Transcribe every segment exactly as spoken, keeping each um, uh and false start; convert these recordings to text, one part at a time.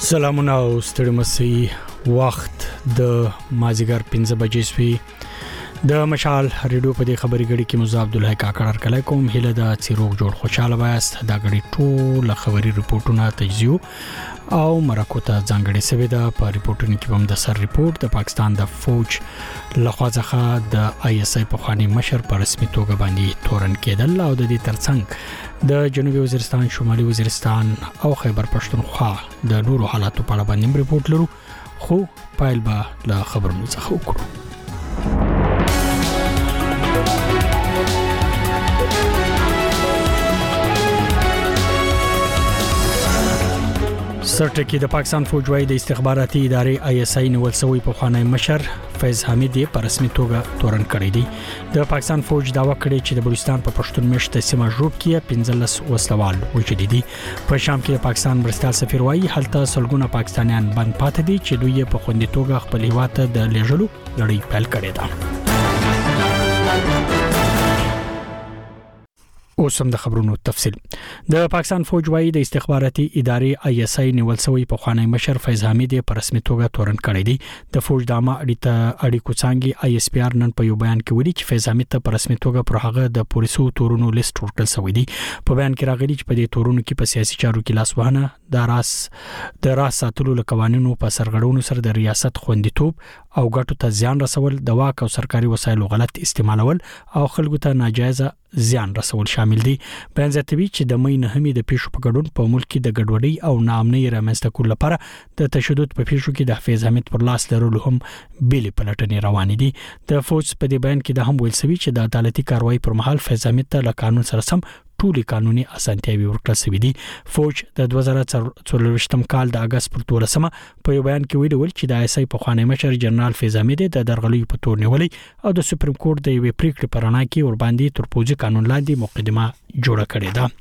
سلامونه او ستړي مسي وخت د مازیګر پنځه بجې سوي د مشال ریډیو په دې خبري غړي کې مزه عبد الله کاکړ کله کوم هله د چیروک جوړ خوشاله وایست دا غړي ټول خبري رپورټونه تجزیه او مرکو ته ځانګړي سوي ده په ریپورټونو کې هم د سر ریپورت د پاکستان د فوج لخوا ځخه د آی اس آی په خواني مشر په رسمي توګه باندې تورن کېدل او د دې ترڅنګ د جنوبي وزیرستان شمالي وزیرستان او خیبر پښتونخوا د نورو حالاتو په اړه باندې ریپورت لرو خو پایل به له خبرونو څخه وکړو سرټکی د پاکستان فوج وايي د استخباراتي ادارې آی اس آی نیول شوی په خوانی مشر فیض حمید په رسمي توګه تورن کړی دی د پاکستان فوج داوا کړی چې د بلوچستان په پښتون مشت سیمه ژوب کې پنځلس وسلوال وجدي دي په شام کې د پاکستان مرستیال سفیر وايي هلته سلګونه پاکستانیان بند پاتې دي چې دوی په خوندي توګه خپل هیواد ته د لیږلو لړۍ پیل کړې ده اوسم د خبرونو تفصیل د پاکستان فوج وايي د استخباراتي ادارې آی اس آی نیول شوی په خوانی مشر فیض حمید په رسمي توګه تورن کړی دی د فوج د عامه اړیکو څنګه آی اس پی آر نن په یو بیان کې ویلي چې فیض حمید ته په رسمي توګه پر هغه د پولیسو تورونو لیست ورکړل شوی دی په بیان کې راغلي چې په دې تورونو کې په سیاسي چارو کې لاس وهنه د راس د راس ساتلو له قوانینو په سرغړونو سره د ریاست خوندیتوب او ګټو ته زیان رسول د واک او سرکاري وسایلو غلط استعمالول او خلکو ته ناجایزه زیان رسول شامل دي بیان زیاتوي چې د مې نهمې د پیښو په ګډون په ملک کې د ګډوډۍ او ناامنۍ رامنځته کول لپاره د تشدد په پیښو کې د حفیظ حمید پر لاس لرلو هم بیل پلټنې روان دي د فوج په دې بیان کې د هم ویل شوی چې د عدالتي کاروایی پر مهال حفیظ حمید ته له قانون سره سم ټولي قانوني اسانتیاوي ورکړل شوې دي فوج د دوه زره څلورویشتم کال د اگست پر دولسمه په یو بیان کې ویل چې د آی اس آی په خوانی مشر جنرال فیض حمید د درغلي په تور نیولې او د سپریم کورټ د یوې پریکړې پر اړه کې ور باندې تر پوجي قانون لاندې مقدمه جوړه کړې ده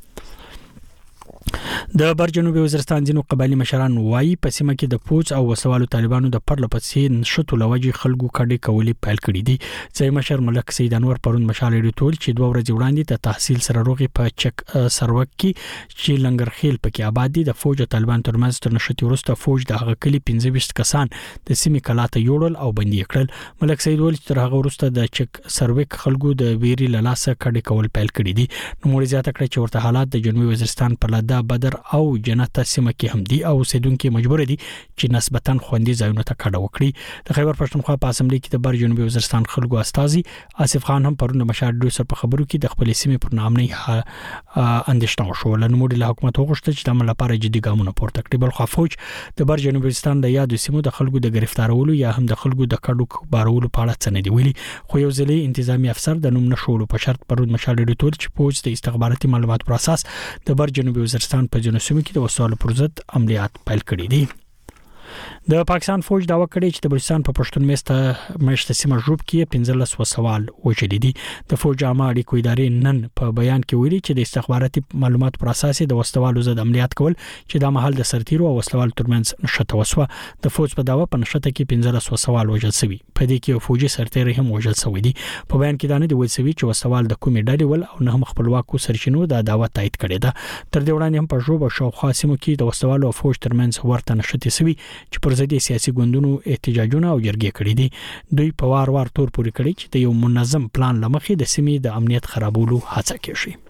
د بر جنوبي وزیرستان ځینو قبایلی مشران وايي په سیمه کې د پوز او وسوالو طالبانو د پرله پسې نشټو لوجي خلکو کډې کولې پیل کړې دي ځای مشر ملک سید انور پرون مشال ډیټول چې دوه ورځې وړاندې د تحصیل سره روغي په چک سروک کې چې لنګرخیل پکې آباد دي د فوج او طالبان ترمنځ تر نشټي وروسته فوج د هغه کلی پنځه ویشت کسان د سیمې کلاته یوړل او بندي کړل ملک سید ول تر هغه وروسته د چک سروک خلکو د ویري لاسه کډې کول پیل کړې دي نو موري زیاته کړ چې ورته حالات د جنوبي وزیرستان په لدا بدر او جنت سیمه کې هم دي او سیدونکو مجبور دي چې نسبتاً خوندي ځایونه ته کډه وکړي د خیبر پښتونخوا په اسمبلی کې د بر جنوبي وزیرستان خلکو استازي آصف خان هم پرونه مشاهده سره په خبرو کې د خپل سیمې پر نامنۍ اندېښنه شو لنو موږ له حکومت وغوښتل چې د عمل لپاره جدي ګامونه پورته کړي بل خو فوج د بر جنوبي وزیرستان د یادو سیمو د خلکو د گرفتارولو یا هم د خلکو د کډو بارولو په اړه څه نه دی ویلي خو یو ځلې انتظامی افسر د نوم نشولو په شرط پرون مشاهده ډیټول چې فوج د استخباراتي معلومات پر اساس د بر جنوبي وزیرستان په جنوب سیمه کې د وسوالو پر ضد عملیات پیل کړي دي د پاکستان فوج داوا کړی چې د بلوچستان په پښتون مېسته مېشت سیمه ژوب کې پنځلس وسوال وجدي دي د فوج عامه اړیکو ادارې نن په بیان کې ویلي چې د استخباراتي معلومات پر اساس د وسوالو ضد عملیات کول چې د محل د سرتیرو او وسوال ترمنځ نشته وسوه د فوج په داوا په نشته کې پنځلس وسوال وجل شوی په دې کې یو فوجي سرتیر هم وجل شوی دی په بیان کې دا نه دی ویل شوی چې وسوال د کومې ډلې ول او نه هم خپلواکو سرچینو د داوا تایید کړي ده تر دې وړاندې هم په ژوب او شاوخوا سیمو کې د وسوالو او فوج ترمنځ ورته نشته شوی چې پر ضد سیاسي ګوندونو احتجاجونه او جرګې کړي دي دوی په وار وار تور پوري کړي چې د یو منظم پلان لمخې د سیمې د امنیت خرابولو هڅه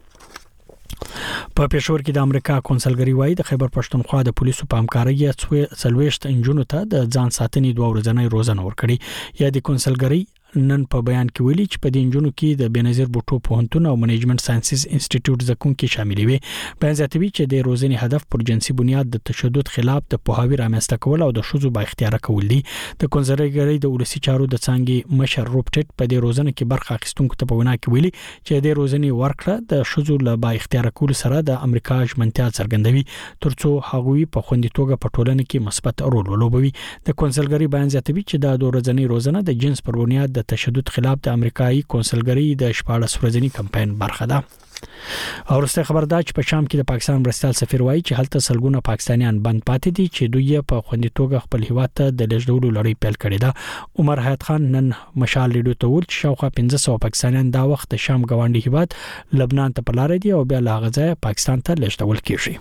کوي په پېښور کې د امریکا کونسلګری وايي د خیبر پښتونخوا د پولیسو په همکارۍ څلويشت انجونو ته د ځان ساتنې دوه ورځې روزنه ورکړي یا د کونسلګری نن په بیان کې ویلي چې په دې انجونو کې د بنظیر بوټو پوهنتون او منیجمنت ساينسز انسټیټیوټ زکونکو شامل وي بیان زیاتوي چې د روزنې هدف پر جنسي بنیاد د تشدد خلاف د پوهاوی رامنځته کول او د شذو با اختیار کول دي د کونسلګری د ولسی چارو د څنګه مشر روبټ په دې روزنه کې برخه اخیستونکو ته په وینا کې ویلي چې د روزنې ورکړه د شذو له با اختیار کول سره د امریکا ژمنتیا څرګندوي ترڅو هغوی په خوندي توګه په ټولنه کې مثبت رول ولوبوي د کونسلګری بیان زیاتوي چې د ورځنی روزنه د جنس پر بنیاد د تشدد خلاف د امریکایي کونسلګری د شپاړس ورځنی کمپاین برخه ده او رسته خبردار چې په شام کې د پاکستان مرستیال سفیر وایي چې هلته سلګونه پاکستانیان بند پاتې دي چې دوی په خوندي توګه خپل هیواد ته د لېږدولو لړۍ پیل کړې ده عمر حیات خان نن مشال ریډیو ته ویل چې شاوخوا پنځه سوه پاکستانیان دا وخت د شام ګاونډي هیواد لبنان ته په لار دي او بیا له هغه ځایه پاکستان ته لېږدول کیږي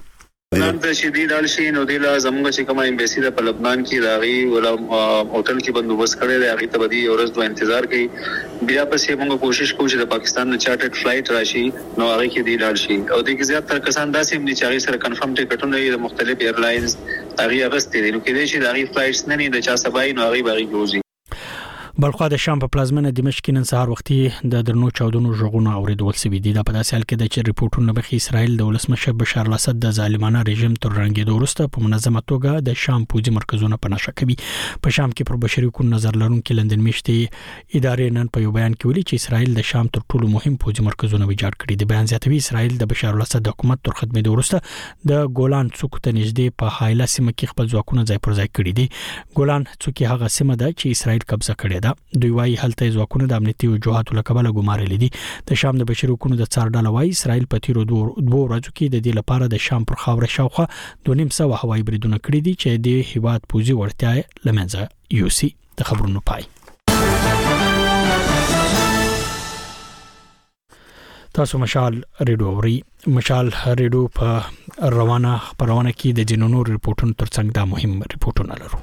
لبنان ته چې دی لاړ شي نو دی لا زموږ چې کومه ایمبیسي ده په لبنان کې راغی ولا هوټل کې بندوبست کړی دی هغه ته بدی اورز دوه انتظار کوي بیا پسې موږ کوشش کوو چې د پاکستان نه چارټرډ فلایټ راشي نو هغه کې دی لاړ شي او د کې زیات تر کسان داسې هم دي چې هغه سره کنفرم ټیکټونه یې د مختلف ایرلاینز هغه اغستې دي نو کې دی چې د هغه فلایټس نه نه د چا سبای نو هغه باغی ګوزي بلخوا د شام په پلازمنه دمشق نن سهار وختي د درنو چاودنو ژغونه اوریدل شوې دي د په داسې حال کې د چې ریپورتونه بخي اسرائیل د ولسمشر بشار الاسد د ظالمانه رژیم تر رنګېدو وروسته په منظمه توګه د شام پوځي مرکزونه په نشه کوي په شام کې پر بشري حقوقو نظر لرونکي لندن میشتي ادارې نن په یو بیان کې ویلي چې اسرائیل د شام تر ټولو مهم پوځي مرکزونه ویجاړ کړي دي بیان زیاتوي اسرائیل د بشار الاسد حکومت تر ختمېدو وروسته د ګولان څوکو ته نږدې په حایله سیمه کې خپل ځواکونه ځای پر ځای کړي دي ګولان څوکي هغه سیمه ده چې اسرائیل قبضه کړې ده دوی وايي هلته ځواکونه د امنیتي وجوهاتو لکبله ګمارلې دي د شام د بشري حقوقو د څار ډله وايي اسرائیل په تیرو دوه ورځو کې د دې لپاره د شام پر خاوره شاوخوا دوه نیم سوه هوایي بریدونه کړي دي چې د هیواد پوځي وړتیا لمنځه یوسي د خبرونو پای تاسو مشال ریډیو اوري مشال ریډیو په روانه خبرونه کې د جنونو ریپورتونو ترڅنګ دا مهم ریپورتونه لرو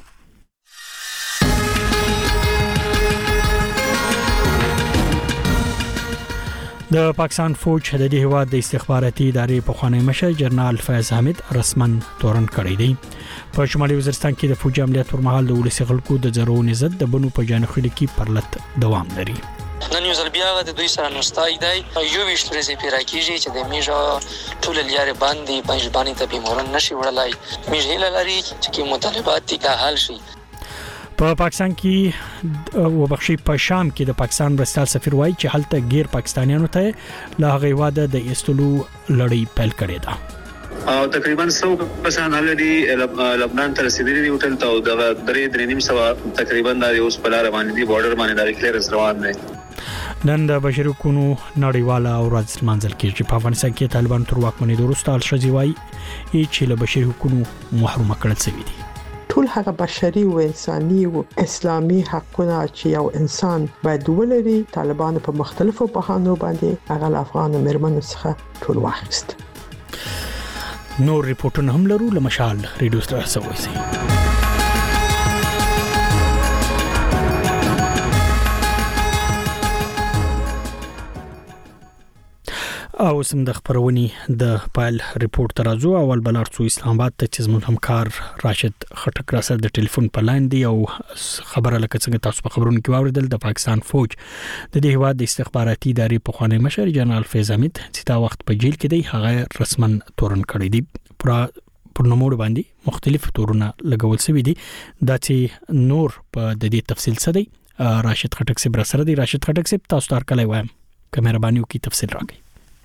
د پاکستان فوج د دې هواد د استخباراتي ادارې په خوانی مشر جنرال فیض حمید رسمن تورن کړی دی په شمالي وزیرستان کې د فوجي عملیات پر مهال د ولسی خلکو د ضروري عزت د بنو په جانخړي کې پرلط دوام لري نن یو ځل بیا د دوی سره نوستای دی یو ویشت ورځې پیرا کیږي چې د میژه ټول لیارې باندې پنځبانی ته به مورن نشي وړلای میژه لري چې مطالبات دي که حل شي په پاکستان کې وبخښي په شام کې د پاکستان مرستیال سفیر وایي چې هلته غیر پاکستانیانو ته لا غي واده د استلو لړۍ پیل کړې ده او تقریبا څو کسان هلدي لبنان ته رسیدلي دي هوټل ته او د درې درې نیم سو تقریبا د اوس په لار باندې دی بارډر باندې د کلیرنس روان دی نن د بشري حقوقو نړیواله ورځ منځل کېږي په افغانستان کې طالبان تر واکمنۍ وروسته الشذي وایي چې له بشري حقوقو محروم کړل شوی دي ټول هغه بشري او انساني او اسلامي حقونه چې یو انسان باید ولري طالبانو په مختلفو بهانو باندې هغه افغان مېرمنو څخه ټول واخیست نور ریپورتونه هم لرو له مشال ریډیو سره سوي او سم د خبرونی د پایل ریپورت ترازو اول بلارڅو اسلام آباد ته چې زموږ همکار راشد خټک راسره د ټلیفون په لاین دی او خبره لکه څنګه تاسو په خبرونو کې واوریدل د پاکستان فوج د دې هواد د استخباراتي ادارې په خوانی مشر جنرال فیض حمید چې تا وخت په جیل کې دی هغه رسمن تورن کړی دی پر پر نوموړ باندې مختلف تورونه لګول شوی دي دا چې نور په د دې تفصیل څه دی راشد خټک سره سره دی راشد خټک سره تاسو تر کله وایم کیمرا باندې کی تفصیل راکړئ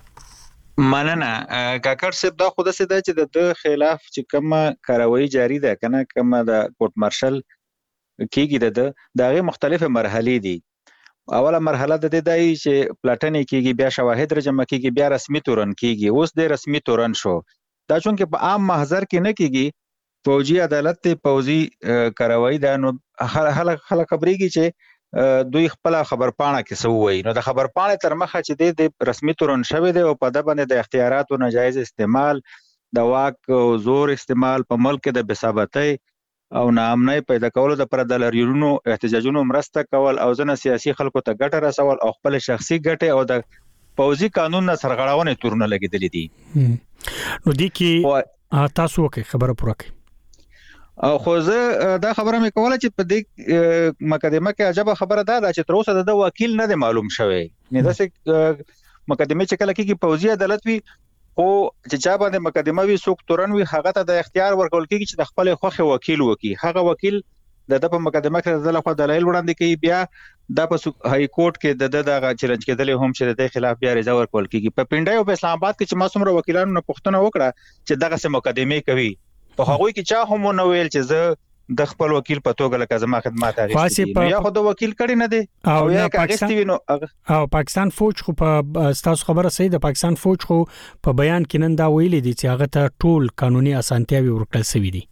مننه کاکړ صاحب دا خود څه ده چې د خلاف چې کومه کاروایی جاری ده کنه کومه د کوټ مارشل کېږي د دغه مختلفه مرحلې دي اوله مرحله د دې دی چې پلاټنې کېږي بیا شواهد رجمه کېږي بیا رسمي تورن کېږي اوس د رسمي تورن شو دا چون کې په عام محضر کې نه کېږي فوجي عدالت ته پوزي کاروایی ده نو خلک خلک خبرېږي چې دوی خپل خبر پاڼه کې سو وای نو د خبر پاڼه تر مخه چې د رسمي تورن شوی دی او په د باندې د اختیاراتو ناجایز استعمال د واک او زور استعمال په ملک د بسابتۍ او ناامنۍ پیدا کولو د پر د لریونو احتجاجونو مرسته کول او ځنه سیاسي خلکو ته ګټه رسول او خپل شخصي ګټه او د پوزي قانون نه سرغړاونه تورونه لګیدلې دي نو دي کې تاسو کې خبره پوره کړئ او خو زه دا خبره مې کوله چې په دې مقدمه کې عجبه خبره ده چې تر اوسه د وکیل نه دی معلوم شوی نه دا چې مقدمه چې کله کې پوزي عدالت وی او چې چا باندې مقدمه وی څوک تورن وی هغه ته د اختیار ورکول کېږي چې د خپل خوخه وکیل وکي هغه وکیل د د په مقدمه کې د لخوا دلایل وړاندې کوي بیا د په های کورټ کې د دغه چیلنج کېدل هم چې د خلاف بیا رضا ورکول کېږي په پنډای او په اسلام آباد کې چې ما څومره وکیلانو نه پوښتنه وکړه چې دغه څه مقدمه کوي په هغه کې چا هم نو ویل چې زه د خپل وکیل په توګه لکه زما خدمات اغوستي یا خو د وکیل کړي نه دي او یا پاکستان او پاکستان فوج خو په تاسو خبره صحیح ده پاکستان فوج خو په بیان کې نن دا ویلي دي چې هغه ته ټول قانوني اسانتیاوي ورکړل شوې دي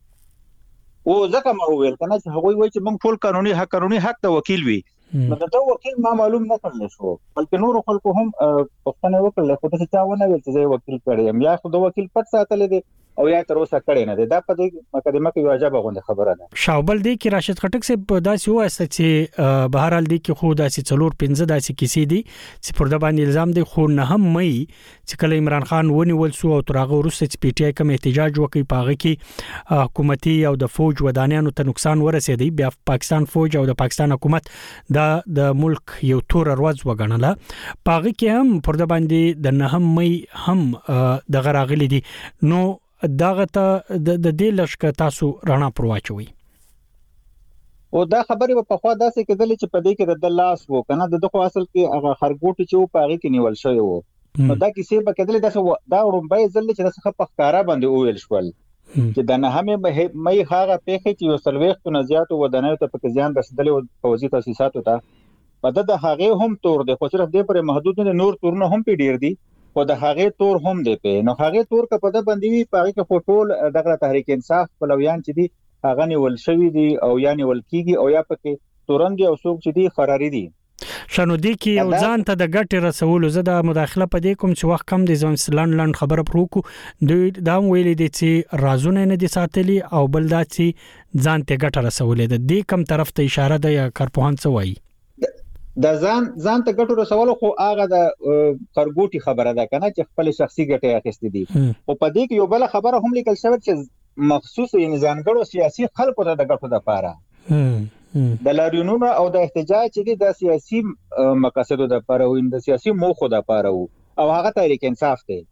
او ځکه ما ویل کنه چې هغه وایي چې موږ ټول قانوني حق قانوني حق د وکیل وي نو دا وکیل ما معلوم نه کړل شو بلکې نور خلکو هم پښتنه وکړل خو څه چا ونه ویل چې زه وکیل کړم یا خو د وکیل پټ ساتل دي او یا تر اوسه کړی نه دی. دا په دې مقدمه کې یو عجبه غونډه خبره ده. شاوبل دی کې راشد خټک سے په داسې واسطه چې بهر حال دی کې خو داسې څلور پنځه داسې کیسې دي چې پر د باندې الزام دی خو نه هم مې چې کله عمران خان ونیول سو او ترغه ورسته چې پی ټی آی کوم احتجاج وکړي پاغه کې حکومتي او د فوج ودانیانو ته نقصان ورسېدی. بیا پاکستان فوج او د پاکستان حکومت د د ملک یو تور ورځ وګڼله. پاغه کې هم پر د باندې د نه هم مې هم د غراغلي دي. نو داغه ته د دې لشکره تاسو رڼا پرواچوي. او دا خبره په خوا داسې کېدل چې په دې کې د لاس وو کنه د دغه اصل کې هغه خرګوټي چې په هغه کې نیول شوی وو. نو دا کیسې په کېدل دا دا رومبای ځل چې د څخه په ښکارا باندې اویل شول چې د نه همې مې هغه پیخي چې یو سلويختو نه زیاتو ودانیو ته په ځان رسیدلې او فوزي تاسیساتو ته په د هغه هم تور دی خو صرف دې پر محدود نه نور تورونه هم پی ډیر دي او د هغه تور هم دی په نو هغه تور کا په د باندې په هغه کې فوټول دغه تحریک انصاف پلویان چې دي هغه نیول شوی دي او یعنی ول کیږي او یا پکې تورن دي او څوک چې دي فراری دي. شنو دی کې یو ځان ته د ګټ رسولو زه د مداخله پدې کوم چې وخت کم دي ځم لند لند خبره پروکو دوی دا ویلې دي چې رازونه نه دي ساتلي او بل دا چې ځان ته ګټ رسولې ده. د کوم طرف ته اشاره ده یا کارپوهان څه وایي؟ د ځان ځان ته ګټو رسول خو هغه د خرګوټي خبره ده کنه چې خپل شخصي ګټه اخیستې دي. او په دې کې یو بل خبره هم لیکل شوی چې مخصوص یې ځانګړو سیاسي خلکو ته د ګټو لپاره د لاریونونو او د احتجاج چې د سیاسي مقاصدو لپاره او د سیاسي موخو لپاره او هغه تحریک انصاف دی.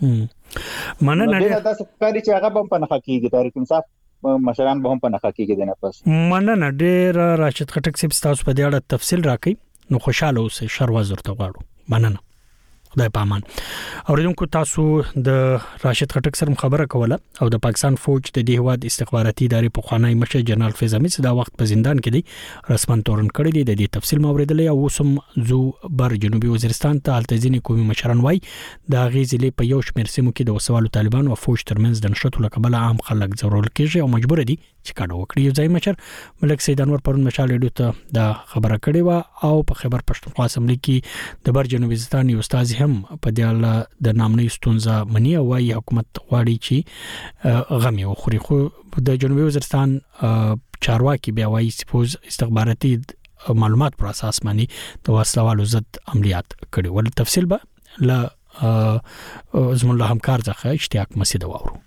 مننه دا د څه چې هغه په پنځه کېږي تحریک انصاف مشران به هم په نخا کېږي د نه پس. مننه ډېر راشد خټک صاحب تاسو په دې اړه تفصیل راکړئ. نو خوشاله اوسئ. شروع ورته غواړو. مننه. خدای پامان. اوریدونکو تاسو د راشد خټک سره خبره کوله او د پاکستان فوج د دې هواد استخباراتي ادارې په خوانی مشر جنرال فیض احمد دا وخت په زندان کې دی رسمن تورن کړی دی. د دې تفصیل موریدلې او سم زو بر جنوبي وزیرستان ته التزینی قومي مشران وای د غیزلې په یو شمېر سیمو کې د وسوالو طالبان او فوج ترمنځ د نشټو لقبل عام خلک ضرورل کېږي او مجبور دي چې کډه وکړي. یو ځای مشر ملک سید انور پرون مشال ریډیو ته دا خبره کړې و او په خبر پښتونخوا اسمبلی کې د بر جنوبي وزیرستان یو استاد هم په دې د نامنۍ ستونزه منی او وايي حکومت غواړي چې غمي وخوري. خو د جنوبي وزیرستان چارواکي بیا وايي چې استخباراتي معلومات پر اساس باندې د وسلوالو ضد عملیات کړي. ول تفصیل به ل زموږ له همکار ځخه اشتیاق مسعود وورو.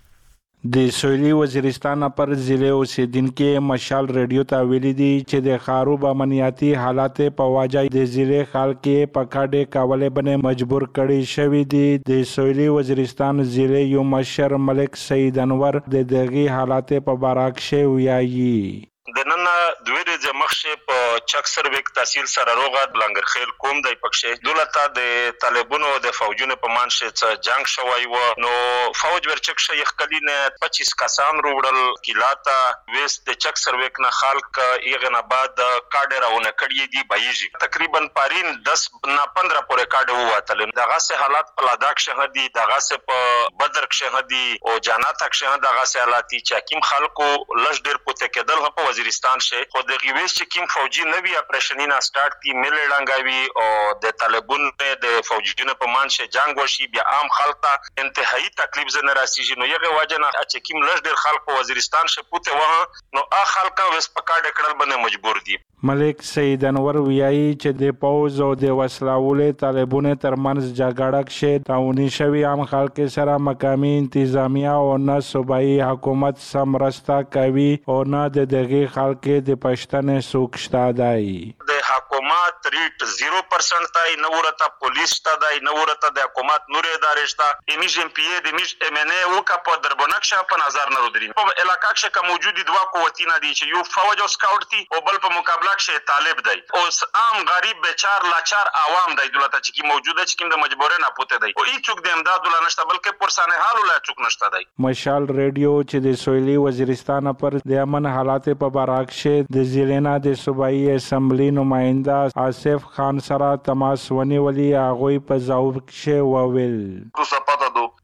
د سویلي وزیرستان پر ضلع اوسیدونکو مشال ریډیو ته ویلي دي چې د خاروب امنیتي حالات په وجه د ضلع خلک په کډه کولې باندې مجبور کړي شوی دي. د سویلي وزیرستان ضلع یو مشر ملک سید انور د دغه حالات په باره کې ویایي. د نن دوی د مخشه په چک سرویک تحصیل سره روغه بلنګر خیل کوم د پکشه دولته د طالبونو د فوجونو په مانشه څخه جنگ شوی و. نو فوج ورچک شه یخکلینه پچیس کسان روړل کلاتا وست د چک سرویک نه خلک یغه نه بعد کاډرونه کړی دی بایجی تقریبا پارین دس نه پندرہ پورې کاډو واتل. دغه سه حالات په لاداک شهدي دغه سه په بدر شهدي او جنات تک شه دغه سه حالات چې حکیم خلکو لږ ډیر پته کېدل په وزیرستان شه خو د غویس چې کوم فوجي نوی اپریشنینا سٹارټ کی مل لنګاوي او د طالبونو د فوجینو په مانشه جنگ وشي بیا عام خلک ته انتهایی تکلیف زنه راسیږي. نو یغه واجنه چې کوم لږ ډیر خلک په وزیرستان شه پته وه نو ا خلک وس پکاډ کړل باندې مجبور دي. ملک سید انور ویایي چې د پوز او د وسلاولې طالبونو ترمنځ جګړه کې تاونی شوی عام خلک سره مقامی انتظامیه او نه صوبایي حکومت سمرستا کوي او نه د دغه خلک د پښتنې سوکشتا دی. د حکومت ریټ صفر پرسنټ تای نورته پولیس تا دی نورته د حکومت نور ادارې شته امیج ام پی ای د میج ام ان ای او کا په دربونکشه په نظر نه ودرین په علاقه کې کوم موجودي دوا قوتینه دي چې یو فوج او سکاوټ دي او بل په مقابله کې طالب دی او عام غریب بیچار لاچار عوام دی دولت چې کی موجوده چې کوم د مجبورې نه پوته دی او هیڅوک د امداد ولا نشته بلکې پرسانه حال ولا چوک نشته دی. مشال ریډیو چې د سویلي وزیرستان پر د امن حالات په باره کې د ضلع د صوبایي اسمبلی نماینده آصف خان سره تماس ونیولې هغه په ځواب کې وویل. تاسو پته دو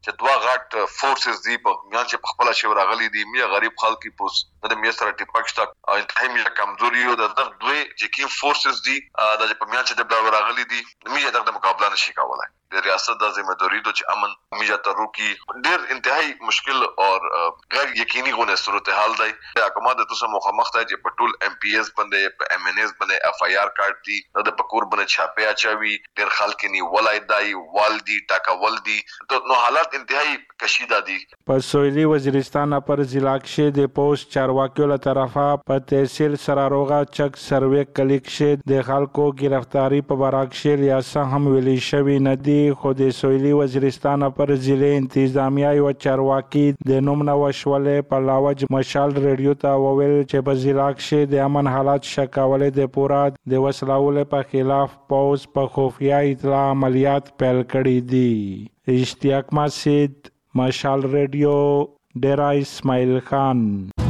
چې دوه غاټ فورسز دی په میان چې خپل شي راغلي دي مې غریب خلک پوس د مې سره ټیپک شته او انتهایی مې کمزوري او د دوی چې کی فورسز دي د په میان چې د راغلي دي مې د مقابله نشي کولای د ریاست د ذمہداري د چې امن مې ته روکي ډېر انتهایی مشکل او غیر یقیني غونه صورتحال دی حکومت د تاسو مخامخ ته چې په ټول ایم پی ایس باندې په ام ان ایس باندې اف آی آر کارت دي د پکور باندې چھاپه اچوي ډېر خلک ني ولای دی والدي ټاکا ولدي نو حالات انتهایی کشیده دي په سویلي وزیرستان پر ضلع کې د پوسټ چارواکیو له طرفه په تحصیل سراروغا چک سروې کلیک شه د خلکو گرفتاری په براکشل یا سهم ویلي شوی ندی خو د سویلي وزیرستان پر ضلع انتظامیه او چارواکي د نوم نو شولې په لاوج مشال ریډیو ته وویل چې په ضلع کې د امن حالات شکاولې د پورا د وسلاول په خلاف پوز په خفیه اطلاع عملیات پیل کړي دي اشتیاق مسجد مشال ریډیو ډیرا اسماعیل خان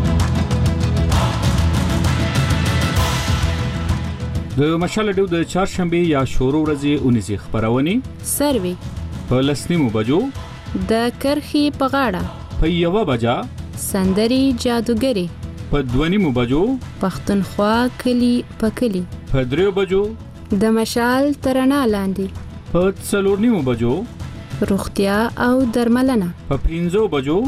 د مشال ډیو د چهارشنبه یا شورو ورځې اونیزي خبرونه سروي په لسنیمو بجو د کرخي په غاړه په یوه بجا سندري جادوګری په دونیمو بجو پښتونخوا کلی په کلی په دریو بجو د مشال ترنا لاندې په څلورنیمو بجو روغتیا او درملنه په پنځو بجو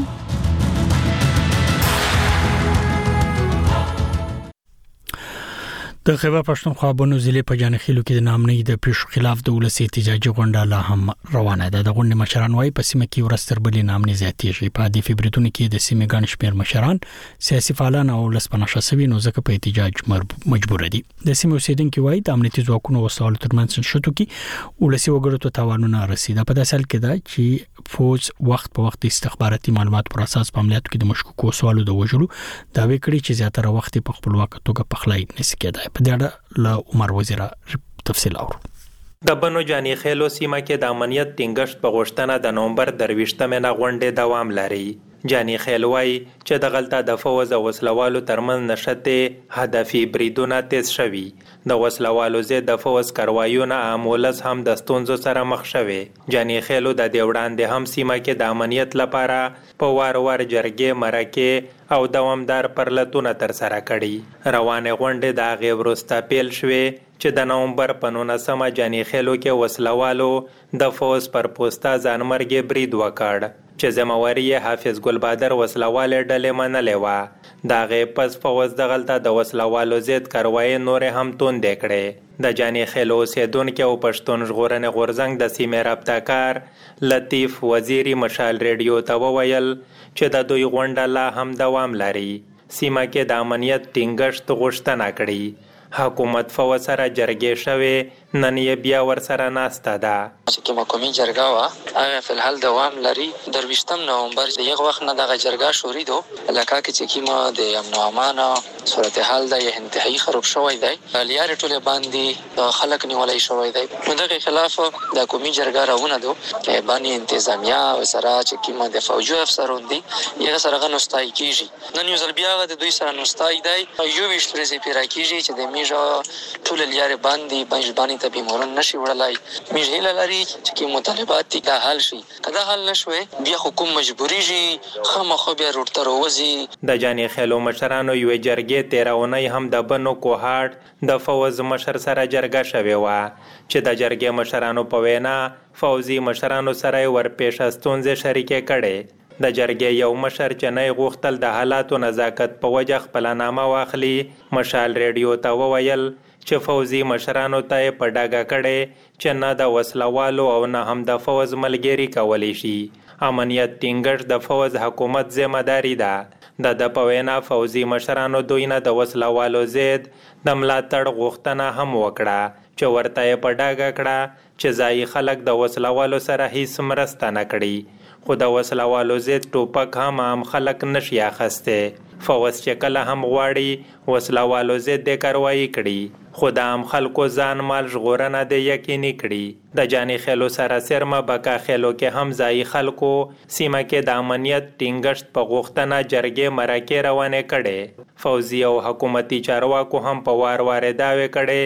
د خیبر پښتونخوا بنو ضلع په جانخیلو کې د نامنۍ د پیښو خلاف د ولسی احتجاجي غونډه لا هم روانه ده. د غونډې مشران وايي په سیمه کې ورستر بلې نامنۍ زیاتېږي. په دې فبرتون کې د سیمې ګڼ شمېر مشران سیاسي فعالان او لسپناشه سوي نو ځکه په احتجاج مجبور دي. د سیمې اوسیدونکو وايي د امنیتي ځواکونو وسوالو ترمنځ شتو کې ولسی وګړو ته تاوانونه رسیدل. په داسې حال کې ده چې فوج وخت په وخت استخباراتي معلومات پر اساس په عملیاتو کې د مشکوکو وسوالو د وژلو دعوی کړي چې زیاتره وخت په خپلواک توګه پخلای نشي کېدای. په دې اړه له عمر وزیر تفصیل اورو. د بنو جانی خیلو سیمه کې د امنیت ټینګښت په غوښتنه د نومبر درویشتمه نه غونډه دوام لري. جانی خیلوای چې د غلطه د فوز او وسلوالو ترمن نشته هدفي بریدونه تیز شوي. د وسلوالو زید د فوز کاروایونه عامولس هم د ستونزو سره مخ شوي. جانی خیلو د دیوړان د هم سیمه کې د امنیت لپاره په وار وار جرګې مرکه او دوامدار پرلتونه تر سره کړي. روانه غونډه د غیبرستا پیل شوه چې د نومبر په نولسمه جانی خیلو کې وسلوالو د فوز پر پوسټا ځانمرګي برید وکړ چې زمواري حافظ ګل بادر وسلواله ډلې منلې و. دا غي پس فوز د غلطه د وسلوالو زید کاروای نور هم تون دکړي. د جانی خیلو سیدونکو او پښتون ژغورنې غورزنګ د سیمې رابطه‌کار لطیف وزیری مشال ریډیو ته وویل چې د دوی غونډه لا هم دوام لري. سیمه کې د امنیت ټینګښت غوښتنه کړي. حکومت فوز سره جرګې شوه نن یې بیا ور سره ناسته ده. چې کومه کومي جرګه وا هغه په الحال دوام لري. درویشتم نومبر یغه وخت نه دغه جرګه شوري دو لکه چې کیما د امن او امان صورتحال د انتهایی خراب شوی دی. لیار ټوله باندې خلک نیولای شوی دی. نو دغه خلاف د کومي جرګه راونه دو چې باندې انتظامیه او سره چې کیما د فوجي افسرون دي یغه سره غنوستای کیږي. نن یو ځل بیا د دوی سره نوستای دی یو ویشت ورځې پیرا کیږي چې د میجا ټول لیار باندې بنج باندې ته بیمورن نشي وړلای. میج هیله لري چې کی مطالبات دي دا حل شي. کله حل نشوي بیا حکومت مجبوری شي خامخو بیا ورته روزي. د جانی خیلو مشرانو یو جرګې تیرونه هم د بنو کوهاټ د فوز مشر سره جرګه شوی و چې د جرګې مشرانو په وینا فوزي مشرانو سره ورپېښ ستونزې شریکې کړي. د جرګې یو مشر چې نه غوښتل د حالاتو نزاکت په وجه خپل نامه واخلي مشال ریډیو ته وویل چې فوزي مشرانو ته په ډاګه کړي چې نه د وسلوالو او نه هم د فوز ملګری کولی شي. امنیت ټینګښت د فوز حکومت ذمہداري ده. د د پوینا فوزي مشرانو دوی نه د وسلوالو زید د ملاتړ غوښتنه هم وکړه چې ورته په ډاګه کړه چې ځای خلک د وسلوالو سره هیڅ مرسته نه کړي. خو د وسلوالو زید ټوپک هم عام خلک نشي اخسته. فوز چې کله هم غواړي وسلوالو زید د کاروایی کړي خو د عام خلکو ځان مال ژغورنه د یقیني کړي. د جانی خیلو سره سرمه بکا خیلو کې هم ځای خلکو سیمه کې د امنیت ټینګښت په غوښتنه جرګې مرکه روانه کړي. فوزي او حکومتي چارواکو هم په وار وار داوی کړي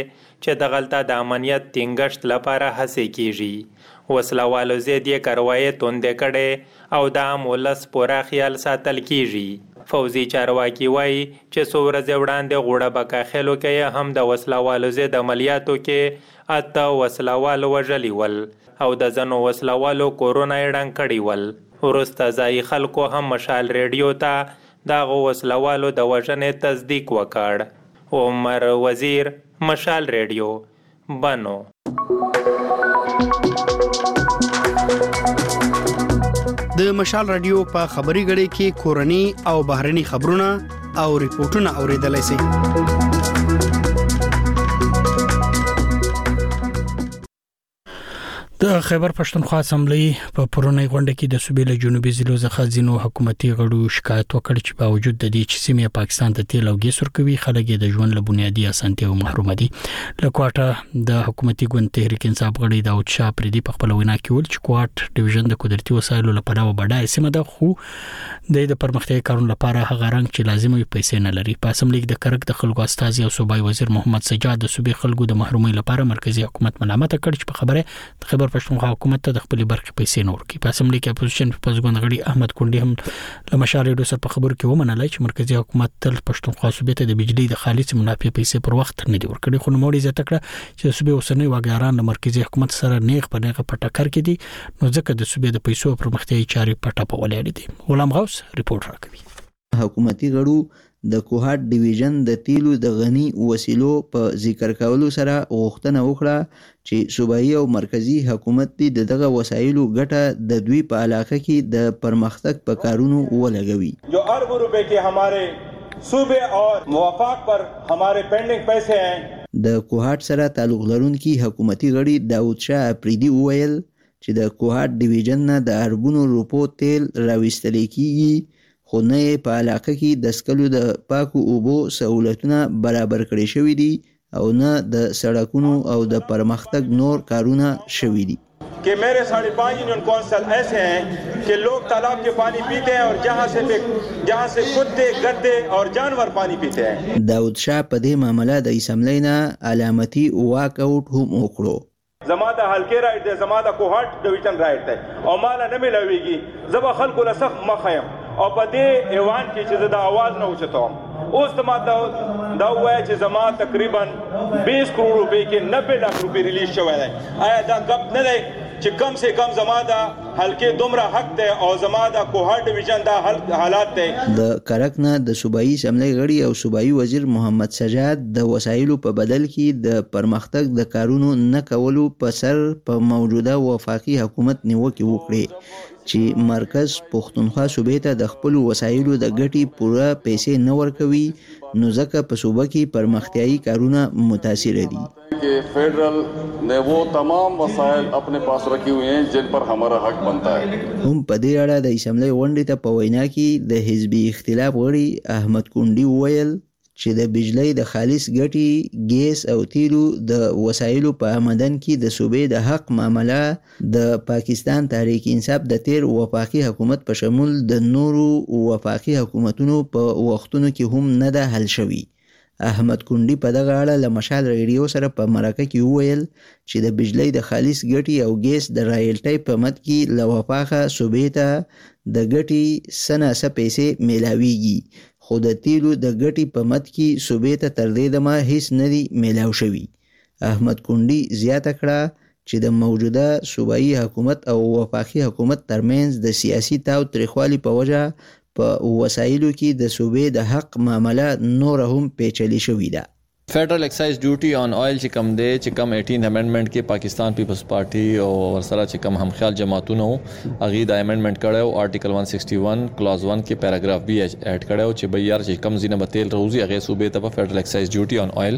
چې دغلته د امنیت ټینګښت لپاره هڅې کیږي وسلوالو زید یې کاروایي توندې کړې او د عام ولس پوره خیال ساتل کیږي فوزي چارواکي وایي چې څو ورځې وړاندې غوړه بکاخیلو کې هم د وسلوالو زید عملیاتو کې اته وسلوال وژلي ول او د ځینو وسلوالو کورونه یې ړنګ کړي ول وروسته ځایي خلکو هم مشال ریډیو ته دغو وسلوالو د وژنې تصدیق وکړ عمر وزیر مشال ریډیو بنو د مشال رادیو په خبري غړي کې کورني او بهرني خبرونه او ریپورتونه اوریدلای شئ. د خیبر پښتونخوا اسمبلی په پرونی غونډه کې د صوبې له جنوبي ضلعو څخه ځینو حکومتي غړو شکایت وکړ چې په وجود د دې چې سیمه پاکستان ته تیل او ګیس ورکوي خلک د ژوند له بنیادي اسانتیاو محروم دي. له کوټه د حکومتي ګوند تحریک انصاف غړي داود شاه پردي په خپل وینا کې ول چې کوټ ډیویژن د قدرتي وسایلو لپاره وبډای سیمه ده خو د پرمختیا کارون لپاره هغه رنګ چې لازمي پیسې نه لري. په اسمبلی کې د کرک د خلکو استازي او صوبای وزیر محمد سجاد د صوبې خلکو د محرومۍ لپاره مرکزی حکومت ملامت کړ چې په خبره خبر پښتونخوا حکومت ته د خپل برخې پیسې نور کی. په اسمبلی کې اپوزیشن پزګون غړي احمد کونډي هم له مشارې سره په خبرو کې ومنل چې مرکزی حکومت تل پښتونخوا صوبې ته د بجلی د خالص منافع پیسې پر وخت نه دی ورکړي خو نو موري زیاته کړه چې صوبې اوسنۍ واګاران د مرکزی حکومت سره نیغ په نیغه په ټکر کې دي نو ځکه د صوبې د پیسو پر مختیای چاري پټه په ولې دي. غلام غوث ریپورت راکوي. حکومتي غړو د کوهات ډیویژن د تیلو د غنی وسیلو په ذکر کولو سره غوښتنه وکړه چې صوبایي او مرکزی حکومت دې دغه وسایلو ګټه د دوی په علاقه کې د پرمختګ په کارونو ولګوي. جو ارب روپے के हमारे सूबे और मुवाफाक पर हमारे पेंडिंग पैसे हैं. د کوهات سره تعلق لرونکي حکومتي غړي داود شاه افریدي وویل چې د کوهات ډیویژن نه د اربونو روپو تیل راوستل کیږي خو نه په علاقه کې د سکلو د پاکو اوبو سہولتونه برابر کړي شوې دي او نه د سړکونو او د پرمختګ نور کارونه شوې دي. कि मेरे साढ़े पाँच यूनियन कौंसल ऐसे हैं कि लोग तालाब के पानी पीते हैं और जहाँ से जहाँ से कुत्ते गद्दे और जानवर पानी पीते हैं. داود شاه په دې معاملې د اسمبلی نه علامتي واک اوټ هم وکړو. زماده حلقه رائټ ده زماده کوهات ډیویژن رائټ ده او مال نه ملويږي زبا خلکو له سخت مخایم او په دې ایوان کې چې د आवाज نه اوچتوم اوس زماده دا وایي چې زما تقریبا बीस کروڑ روپے کې नब्बे लाख روپے ریلیز شوی دی. آیا دا کپ نه دی چې کم سے کم زماده حلقه دومره حق ده او زماده کوهات ډیویژن دا حالات ده. د کرک نه د صوبایي اسمبلی غړي او صوبایي وزیر محمد سجاد د وسایلو په بدل کې د پرمختګ د کارونو نه کولو په سر په موجوده وفاقي حکومت نیوکه وکړي چې مرکز پښتونخوا صوبې ته د خپل وسایلو د ګټي پوره پیسې نه ورکوي نو ځکه په صوبه کې پرمختیايي کارونه متاثر دي. कि फेडरल ने वो तमाम वसाइल अपने पास रखे हुए हैं जिन पर हमारा हक बनता है. هم په دې اړه د اسمبلی غونډې ته په وینا کې د حزبي اختلاف غړي احمد کونډي وویل چې د بجلی د خالص ګټي ګیس او تیلو د وسایلو په آمدن کې د صوبې د حق معامله د پاکستان تحریک انصاف د تیر وفاقي حکومت په شمول د نورو وفاقي حکومتونو په وختونو کې هم نه ده حل شوی. احمد کونډي په دغه اړه له مشال ریډیو سره په مرکه کې وویل چې د بجلی د خالص ګټي او ګیس د رایلټۍ په مد کې له وفاقه صوبې ته د ګټي سناسه پیسې میلاویږي خو د تیلو د ګټي په مد کې صوبې ته تر دې دمه هیڅ نه دی میلاو شوی. احمد کونډي زیاته کړه چې د موجوده صوبایي حکومت او وفاقي حکومت ترمنځ د سیاسي تاو تریخوالي په وجه په وسایلو کې د صوبې د حق معامله نور هم پیچلې شوې ده. فیډرل ایکسایز ډیوټي آن آئل چې کم دی چې کم اټین امندمنت کې پاکستان پیپلز پارټي او ورسره چې کم همخیال جماعتونو هغه د امندمنت کړو آرټیکل one sixty-one کلاز one کې پیراګراف بی اډ کړو چې به یار چې کم زینه به تیل روزي هغه صوبې ته په فیډرل ایکسایز ډیوټي آن آئل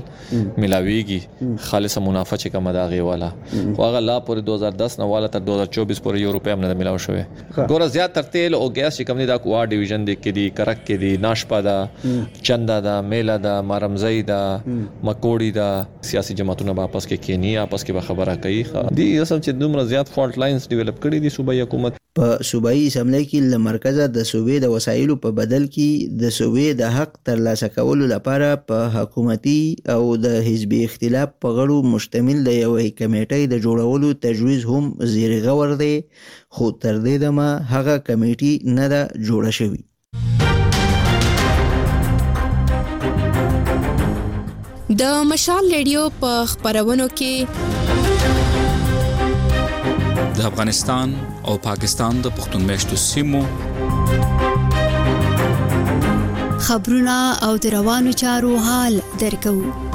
ملاويږي خالص منافع چې کم دا غي والا خو هغه لا پر two thousand ten نه والا تر two thousand twenty-four پورې یو روپیا هم نه ملاو شوی. ګوره زیات تر تیل او ګیس چې کم دی دا کوه ډیویژن دی کې دی کرک کې دی ناشپا دا چندا دا میلا دا مارمزای دا مکوړی دا سیاسي جماعتونه واپس کې کینی واپس کې به خبره کوي دي اصل چې دومره زیات فالټ لاینز ډیولپ کړي دي صوبایي حکومت. په صوبایي اسمبلی کې له مرکزه د صوبې د وسایلو په بدل کې د صوبې د حق ترلاسه کولو لپاره په حکومتي او د حزبي اختلاف په غړو مشتمل د یوې کمیټې د جوړولو تجویز هم زیر غور دی، خو تر دې دمه هغه کمیټې نه ده جوړه شوې. د مشال ریډیو په خبرونو کې د افغانستان او پاکستان د پښتون میشتو سیمو خبرونه او د روانو چارو حال درکو.